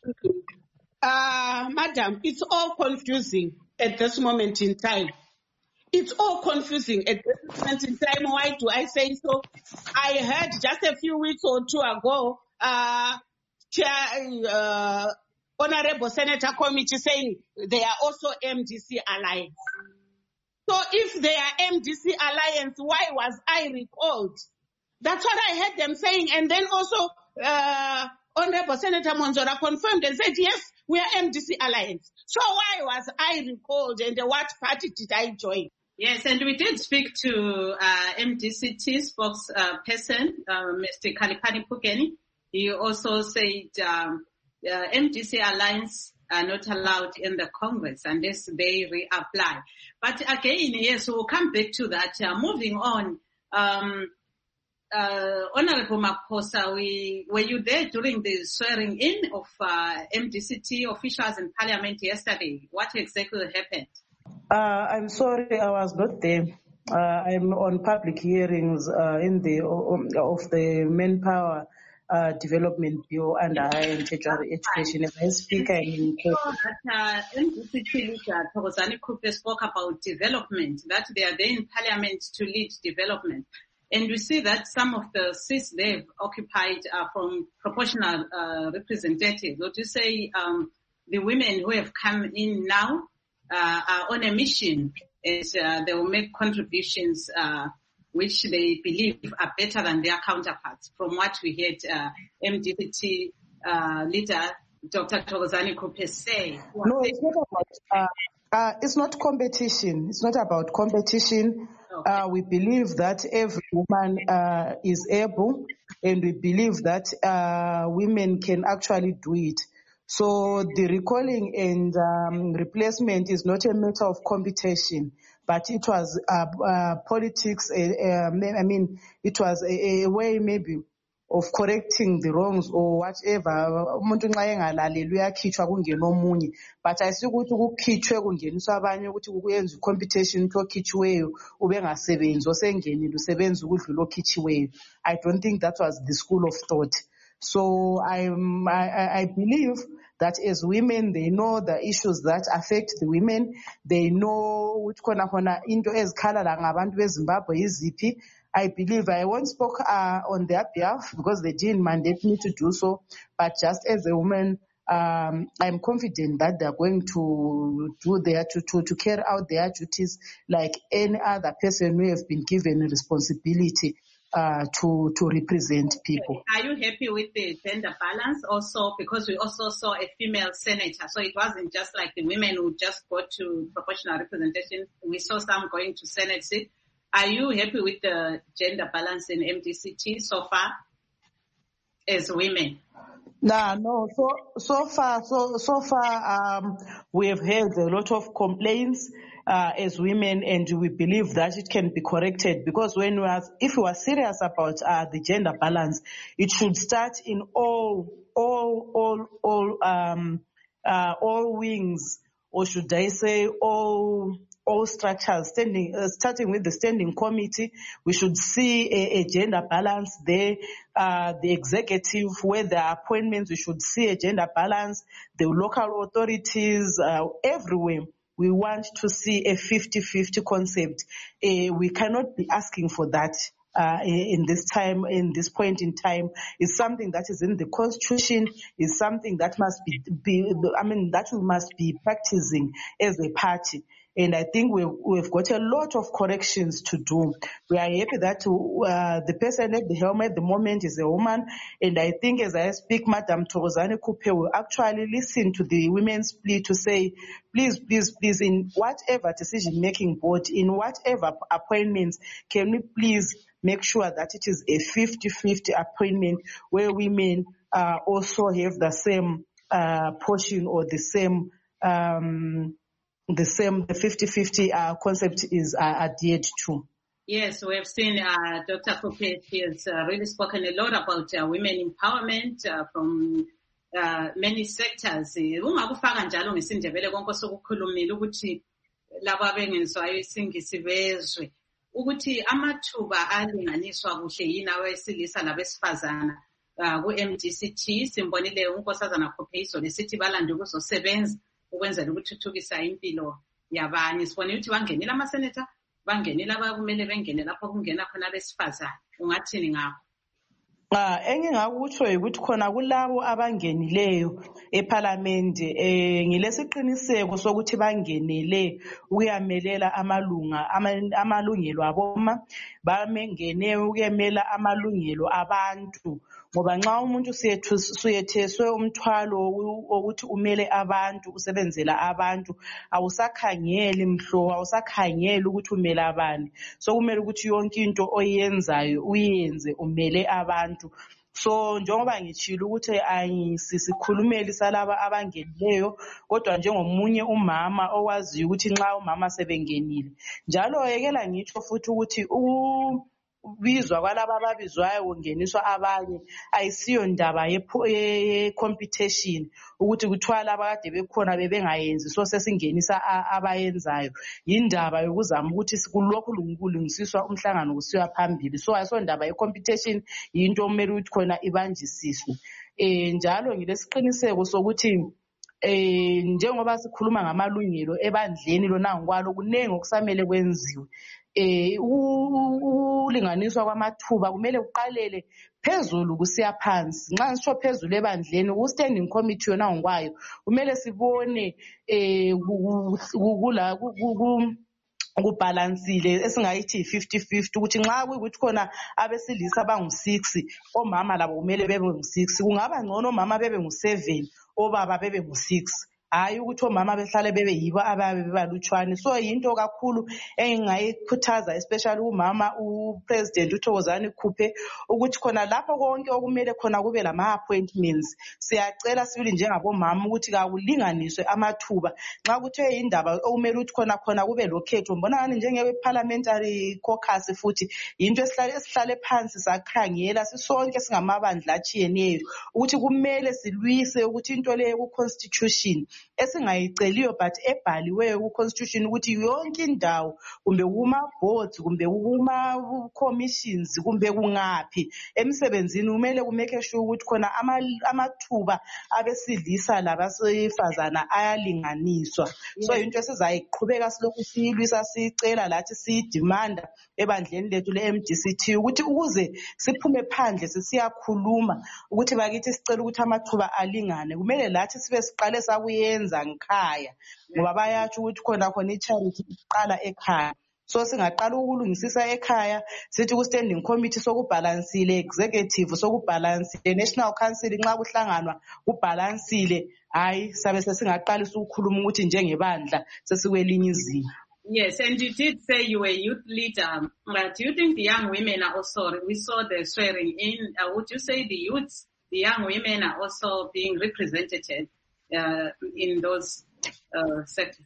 uh, Madam, it's all confusing at this moment in time. It's all confusing at this moment in time. Why do I say so? I heard just a few weeks or two ago, uh, Chair, uh, Honorable Senator Committee saying they are also M D C alliance. So if they are M D C alliance, why was I recalled? That's what I heard them saying. And then also, uh, Honorable Senator Monzora confirmed and said, yes, we are M D C alliance. So why was I recalled and what party did I join? Yes, and we did speak to uh, M D C T spokesperson, uh, Mister Khalipani Phukeni. He also said um, uh, M D C alliance are not allowed in the Congress unless they reapply. But again, yes, we'll come back to that. Uh, moving on, um, uh, Honorable Maposa, we, were you there during the swearing in of uh, M D C T officials in Parliament yesterday? What exactly happened? Uh, I'm sorry, I was not there. Uh, I'm on public hearings uh, in the um, of the Manpower uh, Development Bill and I am Tertiary Education. As I speak, I'm in court. That uh, M D C T leader Thokozani Kupe spoke about development, that they are there in Parliament to lead development. And we see that some of the seats they've occupied are from proportional uh, representatives. Would you say um, the women who have come in now uh, are on a mission and uh, they will make contributions uh, which they believe are better than their counterparts? From what we heard uh, M D C T uh, leader Doctor Thokozani Kupe say. No, it's not about, uh, uh, it's not competition. It's not about competition. Okay. Uh, we believe that every woman uh, is able, and we believe that uh, women can actually do it. So the recalling and um, replacement is not a matter of competition, but it was uh, uh, politics. Uh, uh, I mean, it was a, a way maybe of correcting the wrongs or whatever. Umuntu nxa engalaleli uyakhitshwa kungena omunye, but ayisukuthi kukhitshwe kungeniswa abanye ukuthi kuyenza competition ukuthi okhitshiweyo ubengasebenzi osengenile usebenza ukudlula okhitshiweyo. I don't think that was the school of thought. So I'm, I, I believe that as women, they know the issues that affect the women. They know which khona khona into ezikhala la ngabantu beZimbabwe yiziphi. I believe I won't speak uh, on their behalf because they didn't mandate me to do so, but just as a woman, um, I'm confident that they're going to do their to, to, to carry out their duties like any other person who has been given a responsibility uh, to to represent people. Are you happy with the gender balance also? Because we also saw a female senator, so it wasn't just like the women who just go to proportional representation. We saw some going to Senate seat. Are you happy with the gender balance in M D C T so far as women? No, no. So so far, so so far, um, we have heard a lot of complaints uh, as women, and we believe that it can be corrected. Because when we are, if we are serious about uh, the gender balance, it should start in all, all, all, all, um, uh, all wings, or should I say, all. all structures, standing, uh, starting with the standing committee. We should see a, a gender balance there. Uh, the executive, where there are appointments, we should see a gender balance. The local authorities, uh, everywhere. We want to see a fifty-fifty concept. Uh, we cannot be asking for that. Uh, in this time, in this point in time, is something that is in the constitution, is something that must be, be, I mean, that we must be practicing as a party. And I think we've, we've got a lot of corrections to do. We are happy that uh, the person at the helm at the moment is a woman. And I think as I speak, Madam Thokozani Kupe will actually listen to the women's plea to say, please, please, please, in whatever decision-making board, in whatever appointments, can we please make sure that it is a fifty-fifty appointment where women uh, also have the same uh, portion or the same um, the same, the fifty-fifty uh, concept is uh, adhered to. Yes, we have seen uh, Doctor Kupe, she has uh, really spoken a lot about uh, women empowerment uh, from uh, many sectors. Ungakufaka njalo ngesindebele konke sokukhulumile ukuthi labo abengenzwayo isingisi bezwe ukuthi amathuba alinganiswa kuhle yini awesilisa labesifazana uh, ku-M D C T. Simbonile unkosazana Kupe izolo sithi balande ukuzosebenza ukwenzela ukuthuthukisa impilo yabanye. Sibone ukuthi bangenile amaseneta, bangenile abakumele bengene lapho kungena khona abesifazana. Ungathini ngakho? Ah, engingakutsho ukuthi khona kulabo abangenileyo eParliament eh ngilesiqiniseko sokuthi bangenele ukuyamelela amalunga amalungelo aboma, bamengene ukuyemela amalungelo abantu. Ngoba nxa umuntu suyetheswe umthwalo wokuthi umele abantu, usebenzela abantu, awusakhangeli mhlo, awusakhangeli ukuthi umele abani. So kumele ukuthi yonke into oyenzayo uyenze umele abantu. So njengoba ngitshilo ukuthi ayisikhulumeli salaba abangenileyo, kodwa njengomunye umama owaziyo ukuthi nxa umama sebengenile. Njalo yekela ngitsho futhi ukuthi u bizwa kwalaba ababizwayo kungeniswa abanye ayisiyo ndaba ye competition ukuthi kuthwala abakade bekhona bebengayenzi so sesingenisa abayenzayo. Yindaba yokuzama ukuthi sikulokhu lungulisiswa umhlangano kusiya phambili. So ayiso ndaba ye competition, yinto omele ukuthi khona ibanjisiswe. Eh njalo ngilesiqiniseko sokuthi eh njengoba sikhuluma ngamalungelo ebandleni lona ngokwalo kunengi okusamele kwenziwe. Eh ulinganiswa kwamathuba kumele uqalele phezulu kusiya phansi. Nxa ngisho phezulu ebandleni u standing committee yona ngokwayo kumele sibone eh kula ukubalansile esingayithi fifty fifty ukuthi nxa kuyikuthi khona abesilisa abangu six, omama labo kumele bebe ngu six. Kungaba ngcono omama bebe ngu seven, obaba bebe ngu six. Hayi ukuthi omama behlale bebe yibo ababe bebalutshwane. So yinto kakhulu engingayikhuthaza especially umama upresident uThokozani Kupe ukuthi khona lapho konke okumele khona kube lama appointments. Siyacela sibili njengabomama ukuthi kakulinganiswe amathuba. Nxa kuthe indaba okumele ukuthi khona khona kube lokhetho, mbona ngani njenge parliamentary caucus futhi yinto esihlale esihlale phansi sakhangela sisonke singamabandla achiyeneyo ukuthi kumele silwise ukuthi into le ku constitution esingayiceliyo but ebhaliweyo ku-constitution ukuthi yonke indawo kumbe kuma-boards kumbe kuma-commissions kumbe kungaphi emsebenzini kumele kumeke sure ukuthi khona amathuba abesilisa labesifazana ayalinganiswa. So into esizayiqhubeka silokhu siyilwisa siyicela lathi siyidimanda ebandleni lethu le-M D C T ukuthi ukuze siphume phandle sisiyakhuluma ukuthi bakithi sicela ukuthi amathuba alingane kumele lathi sibe siqale sakuyenza ngikhaya ngoba bayatsho ukuthi khona khona i-charity iqala ekhaya. So singaqala ukulungisisa ekhaya sithi ku-standing committee sokubhalansile, executive sokubhalansile, national council nxa kuhlanganwa kubhalansile, hayi sabe sesingaqalisa ukukhuluma ukuthi njengebandla sesikwelinye izinga. Yes, and you did say you were a youth leader, but do you think the young women are also, we saw the swearing in, uh, would you say the youths, the young women are also being represented uh, in those uh, sectors?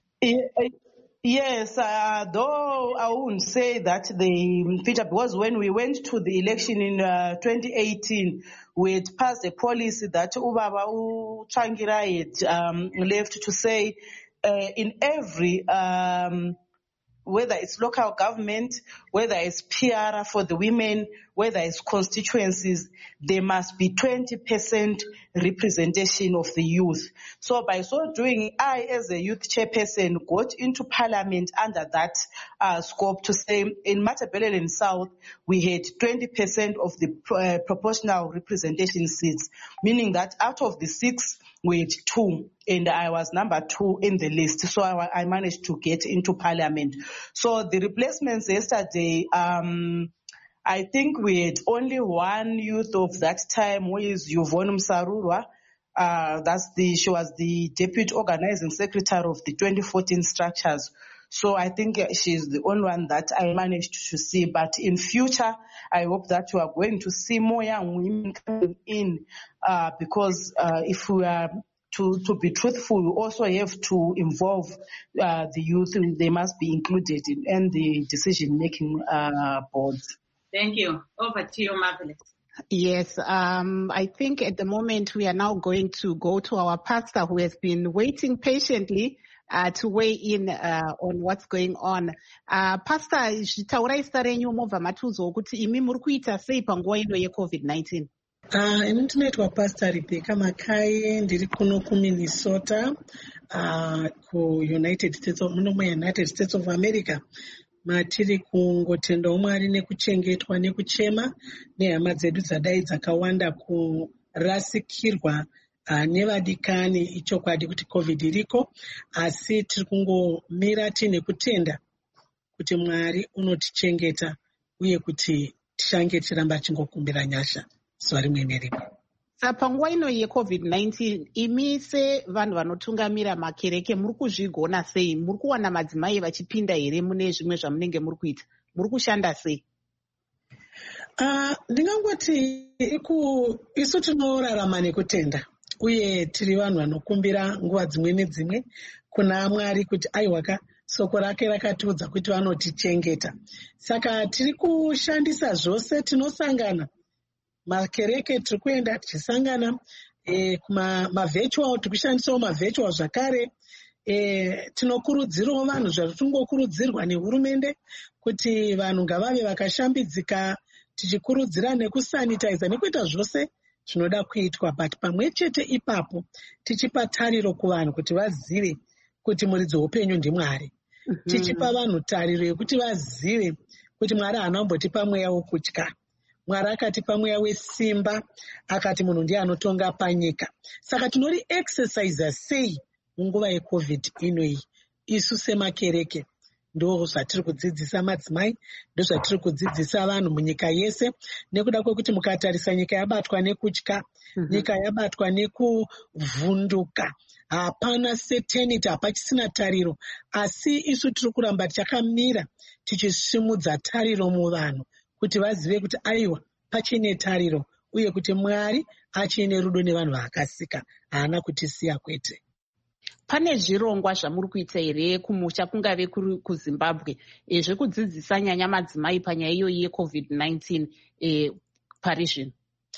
Yes, uh, though I wouldn't say that the feature, because when we went to the election in uh, twenty eighteen, we had passed a policy that Ubaba Changira had um, left to say uh, in every, um, whether it's local government, whether it's P R for the women, whether it's constituencies, there must be twenty percent representation of the youth. So by so doing, I as a youth chairperson got into parliament under that uh, scope to say in Matabeleland South, we had twenty percent of the uh, proportional representation seats, meaning that out of the six, we had two, and I was number two in the list. So I, I managed to get into parliament. So the replacements yesterday, um, I think we had only one youth of that time, who is Yvonne Msarurwa. Uh, that's the, she was the deputy organizing secretary of the twenty fourteen structures. So I think she's the only one that I managed to see. But in future, I hope that we are going to see more young women coming in, uh, because uh, if we are to, to be truthful, we also have to involve uh, the youth, and they must be included in, in the decision-making uh, boards. Thank you. Over to you, Marvelous. Yes, um, I think at the moment we are now going to go to our pastor who has been waiting patiently uh, to weigh in uh, on what's going on. Uh, pastor, zvitaurai zita renyu mobva matiudzawo kuti imi muri kuita sei panguva ino yecovid nineteen? Uh, ini ndinoitwa Pastor Rebecca Makai, ndiri kuno kuMinnesota, uh, ku-United States of, muno mu-United States of America. Matiri kungotendawo Mwari nekuchengetwa nekuchema nehama dzedu dzadai dzakawanda kurasikirwa uh, nevadikani ichokwadi kuti COVID iriko, asi tiri kungomira tine kutenda kuti Mwari unotichengeta uye kuti tichange tiramba chingokumbira nyasha zuva rimwe nerimwe. Panguva ino yecovid nineteen, imi sevanhu vanotungamira makereke muri kuzvigona sei? Muri kuwana madzimai vachipinda here mune zvimwe zvamunenge muri kuita? Muri kushanda sei? Uh, ndingangoti iku isu tinorarama nekutenda uye tiri vanhu vanokumbira nguva dzimwe nedzimwe kuna Mwari kuti aiwaka soko rake rakatiudza kuti vanotichengeta. Saka tiri kushandisa zvose, tinosangana makereke tiri kuenda tichisangana, e, kuma mavirtual tiri kushandisawo mavirtual zvakare. E, tinokurudzirawo vanhu zvatisingokurudzirwa nehurumende kuti vanhu ngavave vakashambidzika, tichikurudzira nekusanitiza nekuita zvose zvinoda kuitwa, but pamwe chete ipapo tichipa tariro kuvanhu kuti vazive kuti muridzi woupenyu ndiMwari. Mm-hmm. Tichipa vanhu tariro yekuti vazive kuti Mwari haana kumbotipa mweya wokutya. Mwari akatipa mweya wesimba, akati munhu ndiye anotonga panyika. Saka tinori exercise sei munguva yecovid inoyi. Isu semakereke ndo zvatiri kudzidzisa madzimai, ndo zvatiri kudzidzisa vanhu munyika yese, nekuda kwekuti mukatarisa nyika yabatwa nekutya, mm-hmm. nyika yabatwa nekuvhunduka. Hapana certainty, hapachisina tariro, asi isu tiri kuramba tichakamira tichisvimudza tariro muvanhu kuti vazive kuti aiwa pachine tariro uye kuti Mwari achine rudo nevanhu vaakasika, haana kutisiya kwete. Pane zvirongwa zvamuri kuita here kumusha kungave kuri kuZimbabwe e, zvekudzidzisa nyanya madzimai panyaya iyo yecovid nineteen e, pari zvino?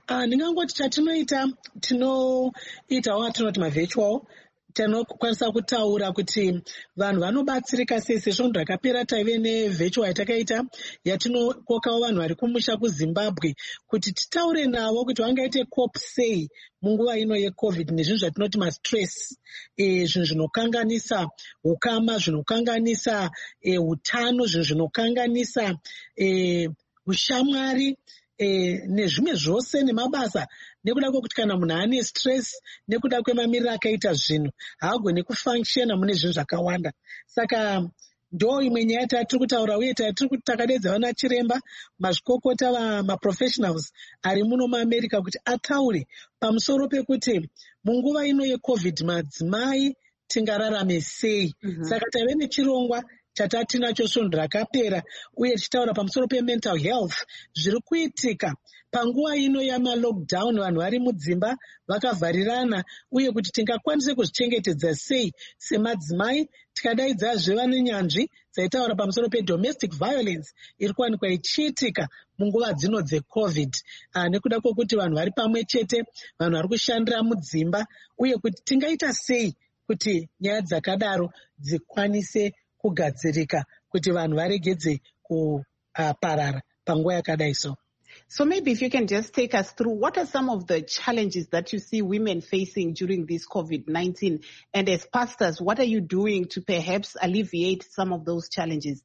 uh, ndingangoti chatinoita tinoitawo atinoti mavirtual tinokwanisa kutaura kuti vanhu vanobatsirika sei. sesvondo rakapera taive nevirtual yatakaita yatinokokawo vanhu vari kumusha kuzimbabwe kuti titaure navo kuti vangaite cope sei munguva ino yecovid nezvinhu zvatinoti mastress, e, zvinhu zvinokanganisa ukama, zvinokanganisa e, utano, zvinhu zvinokanganisa e, ushamwari e, nezvimwe zvose nemabasa, nekuda kwekuti kana munhu ane stress nekuda kwemamiriro akaita zvinhu haagoni kufunctiona mune zvinhu zvakawanda. Saka ndo imwe nyaya tatiri kutaura uye tatiri kuti takadedza vana chiremba mazvikokota vamaprofessionals ari muno muamerica kuti ataure pamusoro pekuti munguva ino yecovid madzimai tingararame sei. Mm-hmm. Saka taive nechirongwa chatatinacho svondo rakapera uye tichitaura pamusoro pemental health zviri kuitika panguva ino yamalockdown, vanhu vari mudzimba vakavharirana, uye kuti tingakwanise kuzvichengetedza sei semadzimai. Tikadaidzazve vane nyanzvi dzaitaura pamusoro pedomestic violence iri kuwanikwa ichiitika munguva dzino dzecovid, uh, nekuda kwokuti vanhu vari pamwe chete, vanhu vari kushandira mudzimba, uye kuti tingaita sei kuti nyaya dzakadaro dzikwanise kugadzirika kuti vanhu varegedze kuparara panguva yakadai so. So maybe if you can just take us through, what are some of the challenges that you see women facing during this COVID nineteen? And as pastors, what are you doing to perhaps alleviate some of those challenges?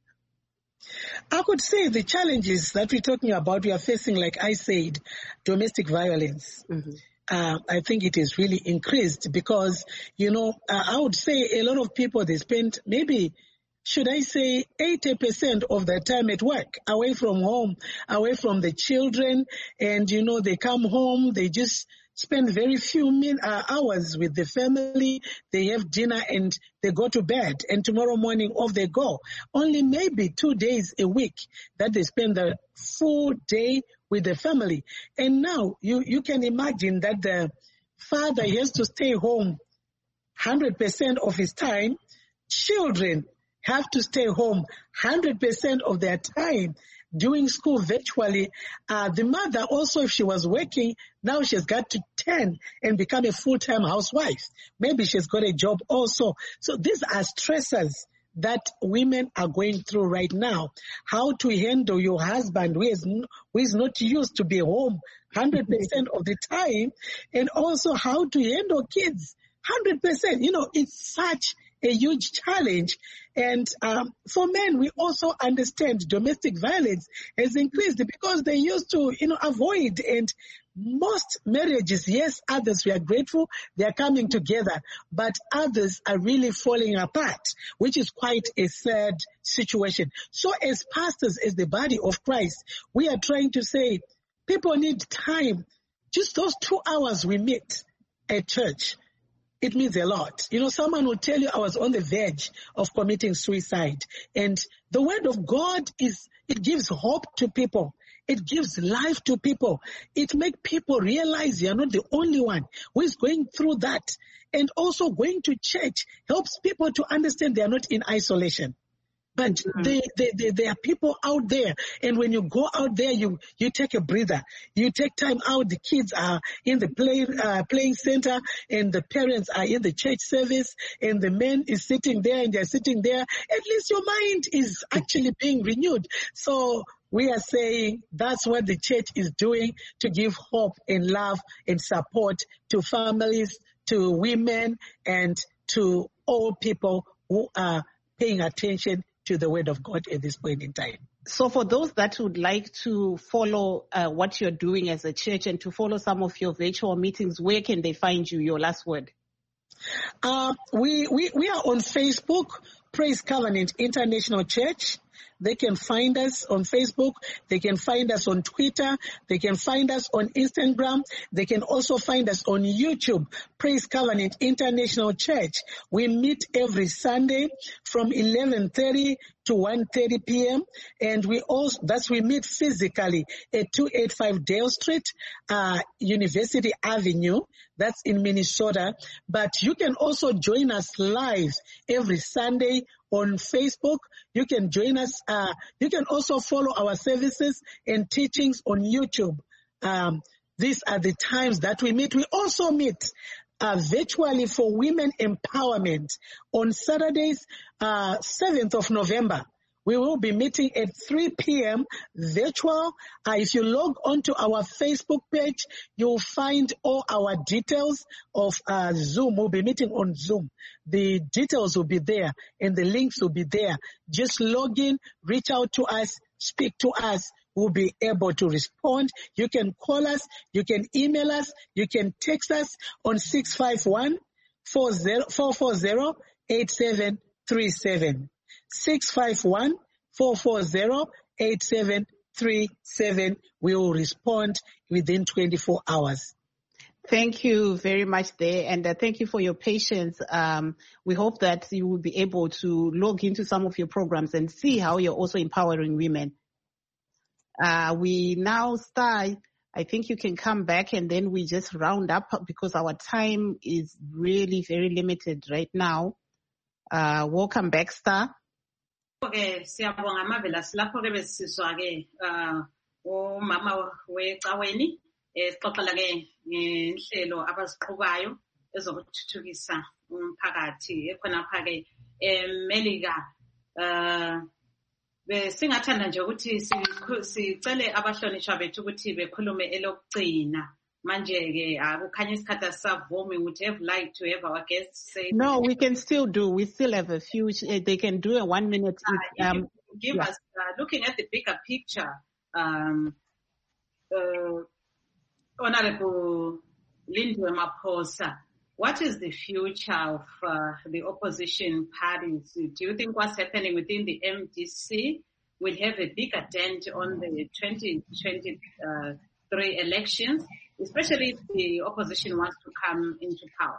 I could say the challenges that we're talking about, we are facing, like I said, domestic violence. Mm-hmm. Uh, I think it is really increased because, you know, uh, I would say a lot of people, they spend maybe, should I say, eighty percent of their time at work, away from home, away from the children. And, you know, they come home, they just spend very few min- uh, hours with the family. They have dinner and they go to bed. And tomorrow morning off they go. Only maybe two days a week that they spend the full day with the family. And now you, you can imagine that the father has to stay home one hundred percent of his time. Children have to stay home one hundred percent of their time, doing school virtually. Uh, the mother also, if she was working, now she's got to turn and become a full-time housewife. Maybe she's got a job also. So these are stressors that women are going through right now. How to handle your husband who is, who is not used to be home one hundred percent of the time, and also how to handle kids one hundred percent. You know, it's such a huge challenge. And um, for men, we also understand domestic violence has increased because they used to, you know, avoid. And most marriages, yes, others, we are grateful, they are coming together, but others are really falling apart, which is quite a sad situation. So as pastors, as the body of Christ, we are trying to say people need time. Just those two hours we meet at church, it means a lot. You know, someone will tell you, I was on the verge of committing suicide. And the word of God is, it gives hope to people. It gives life to people. It makes people realize you are not the only one who is going through that. And also going to church helps people to understand they are not in isolation. But mm-hmm. they, they, they, there are people out there. And when you go out there, you, you take a breather. You take time out. The kids are in the play, uh, playing center and the parents are in the church service and the man is sitting there and they're sitting there. At least your mind is actually being renewed. So we are saying that's what the church is doing to give hope and love and support to families, to women, and to all people who are paying attention to the word of God at this point in time. So for those that would like to follow uh, what you're doing as a church and to follow some of your virtual meetings, where can they find you? Your last word. Uh, we, we, we are on Facebook, Praise Covenant International Church. They can find us on Facebook. They can find us on Twitter. They can find us on Instagram. They can also find us on YouTube, Praise Covenant International Church. We meet every Sunday from eleven thirty to one thirty p.m. And we also, that's we meet physically at two eighty-five Dale Street, uh, University Avenue. That's in Minnesota. But you can also join us live every Sunday on Facebook. You can join us. Uh, you can also follow our services and teachings on YouTube. Um, these are the times that we meet. We also meet uh, virtually for women empowerment on Saturdays, uh, seventh of November. We will be meeting at three p.m. virtual. Uh, if you log onto our Facebook page, you'll find all our details of uh, Zoom. We'll be meeting on Zoom. The details will be there and the links will be there. Just log in, reach out to us, speak to us. We'll be able to respond. You can call us, you can email us, you can text us on six five one, four four zero, eight seven three seven. six five one, four four zero, eight seven three seven. We will respond within twenty-four hours. Thank you very much there, and uh, thank you for your patience. Um, we hope that you will be able to log into some of your programs and see how you're also empowering women. Uh, we now start, I think you can come back and then we just round up because our time is really very limited right now. Uh, welcome back, Star. Okay, siyabonga Marvelous. Lapho ke besizwa ke umama wecaweni esixoxela ke ngenhlelo abaziqhubayo ezokuthuthukisa umphakathi ekhonapha ke eMelika. Uh besingathanda nje ukuthi sicele abahlonishwa bethu ukuthi bekhulume elokugcina. Manje ke akukhanya isikhathi asavumi. Would have liked to have our guests say. No, we can still do. We still have a few. They can do a one minute. Uh, um, give yeah. us uh, looking at the bigger picture. Um, uh, Honorable Lindwe Maphosa, what is the future of uh, the opposition parties? Do you think what's happening within the M D C will have a bigger dent on the twenty twenty-three elections, especially if the opposition wants to come into power?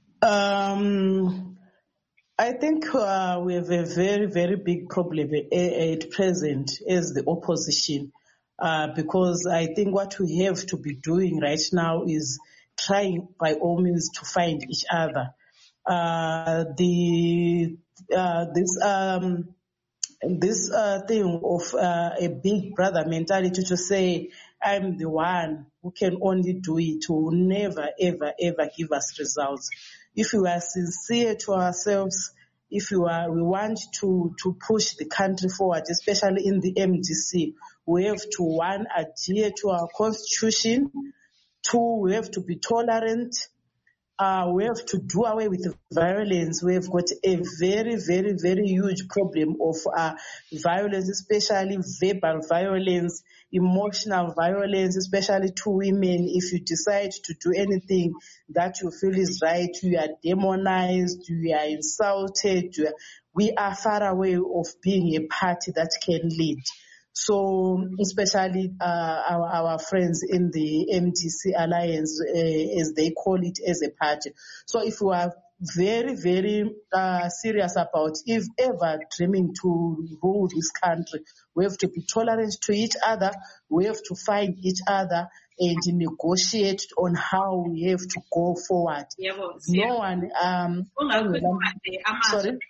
Um, I think uh, we have a very, very big problem at present as the opposition, uh, because I think what we have to be doing right now is trying by all means to find each other. Uh, the uh, this um, this uh, thing of uh, a big brother mentality to say I'm the one who can only do it will never ever ever give us results. If we are sincere to ourselves, if we are we want to to push the country forward, especially in the M D C, we have to one adhere to our constitution. Two, we have to be tolerant. Uh, we have to do away with violence. We have got a very, very, very huge problem of uh, violence, especially verbal violence, emotional violence, especially to women. If you decide to do anything that you feel is right, you are demonized, you are insulted. You are, we are far away of being a party that can lead. So especially uh, our, our friends in the M D C Alliance, uh, as they call it, as a party. So if we are very, very uh, serious about if ever dreaming to rule this country, we have to be tolerant to each other. We have to find each other and negotiate on how we have to go forward. Yeah, well, no one. Um, sorry.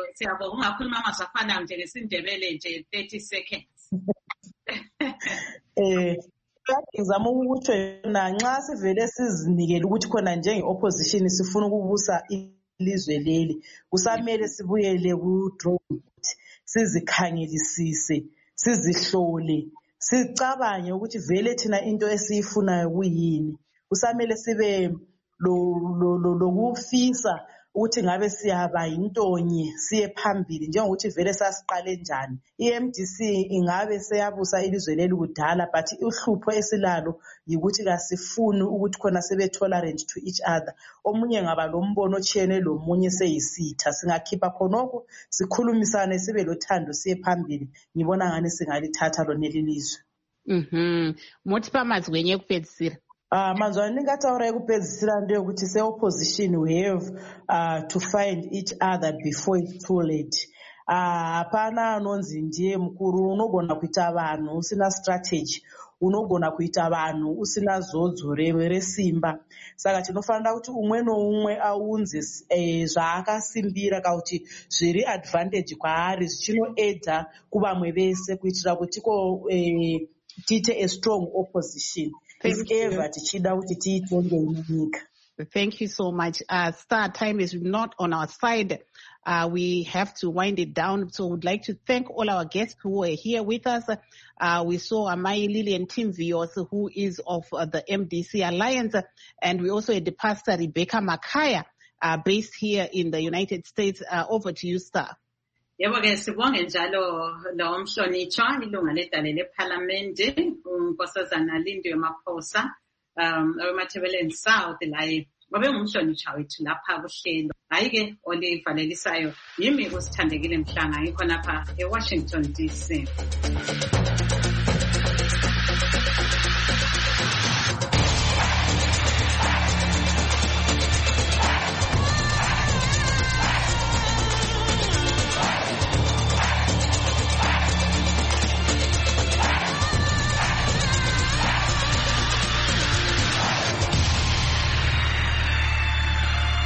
thirty seconds. eh ngizama ukuthi na nxa sivele sizinikele ukuthi khona njenge opposition sifuna ukubusa ilizwe leli kusamele sibuyele ku drawing board sizikhangelisise sizihlole sicabanye ukuthi vele thina into esiyifunayo kuyini kusamele sibe lo lokufisa ukuthi ngabe siyaba intonye siye phambili njengokuthi vele sasiqale njani i-M D C ingabe seyabusa ilizwe leli kudala but uhlupho esilalo yikuthi kasifuni ukuthi khona sebe tolerant to each other omunye ngaba lo mbono otshiyene lo munye seyisitha singakhipha khonoko sikhulumisane sibe lothando siye phambili ngibona ngani singalithatha loneli lizwe. Mhm. Muthi pamazwi enye kupedzisira. Uh, mazwana ndingataura ekupedzisira ndeyokuti se-opposition we have uh, to find each other before it's too late. Hapana uh, anonzi ndiye mukuru unogona kuita vanhu usina strategy, unogona kuita vanhu usina zodzo resimba. Saka tinofanira kuti umwe noumwe aunze eh, zvaakasimbira kuti zviri advantage kwaari zvichinoedza kuvamwe vese kuitira kuti ko eh, tiite a strong opposition. isikeva tichida kuti tiitenge inyika. Thank you so much. Uh, Star, time is not on our side. Uh, we have to wind it down. So we'd like to thank all our guests who were here with us. Uh, we saw Amai Lillian Timvios, who is of uh, the M D C Alliance. And we also had the Pastor Rebecca Makaya, uh, based here in the United States. Uh, over to you, Star. Yebo ke sibonge njalo lo mhlonitshwa ilunga ledale leParliament uNkosazana Lindiwe Maphosa um eMathebeleni South laye babe ngumhlonitshwa wethu lapha kuhlelo. Hayi ke olivalelisayo yimi kusithandekile Mhlanga ngikho lapha eWashington D C.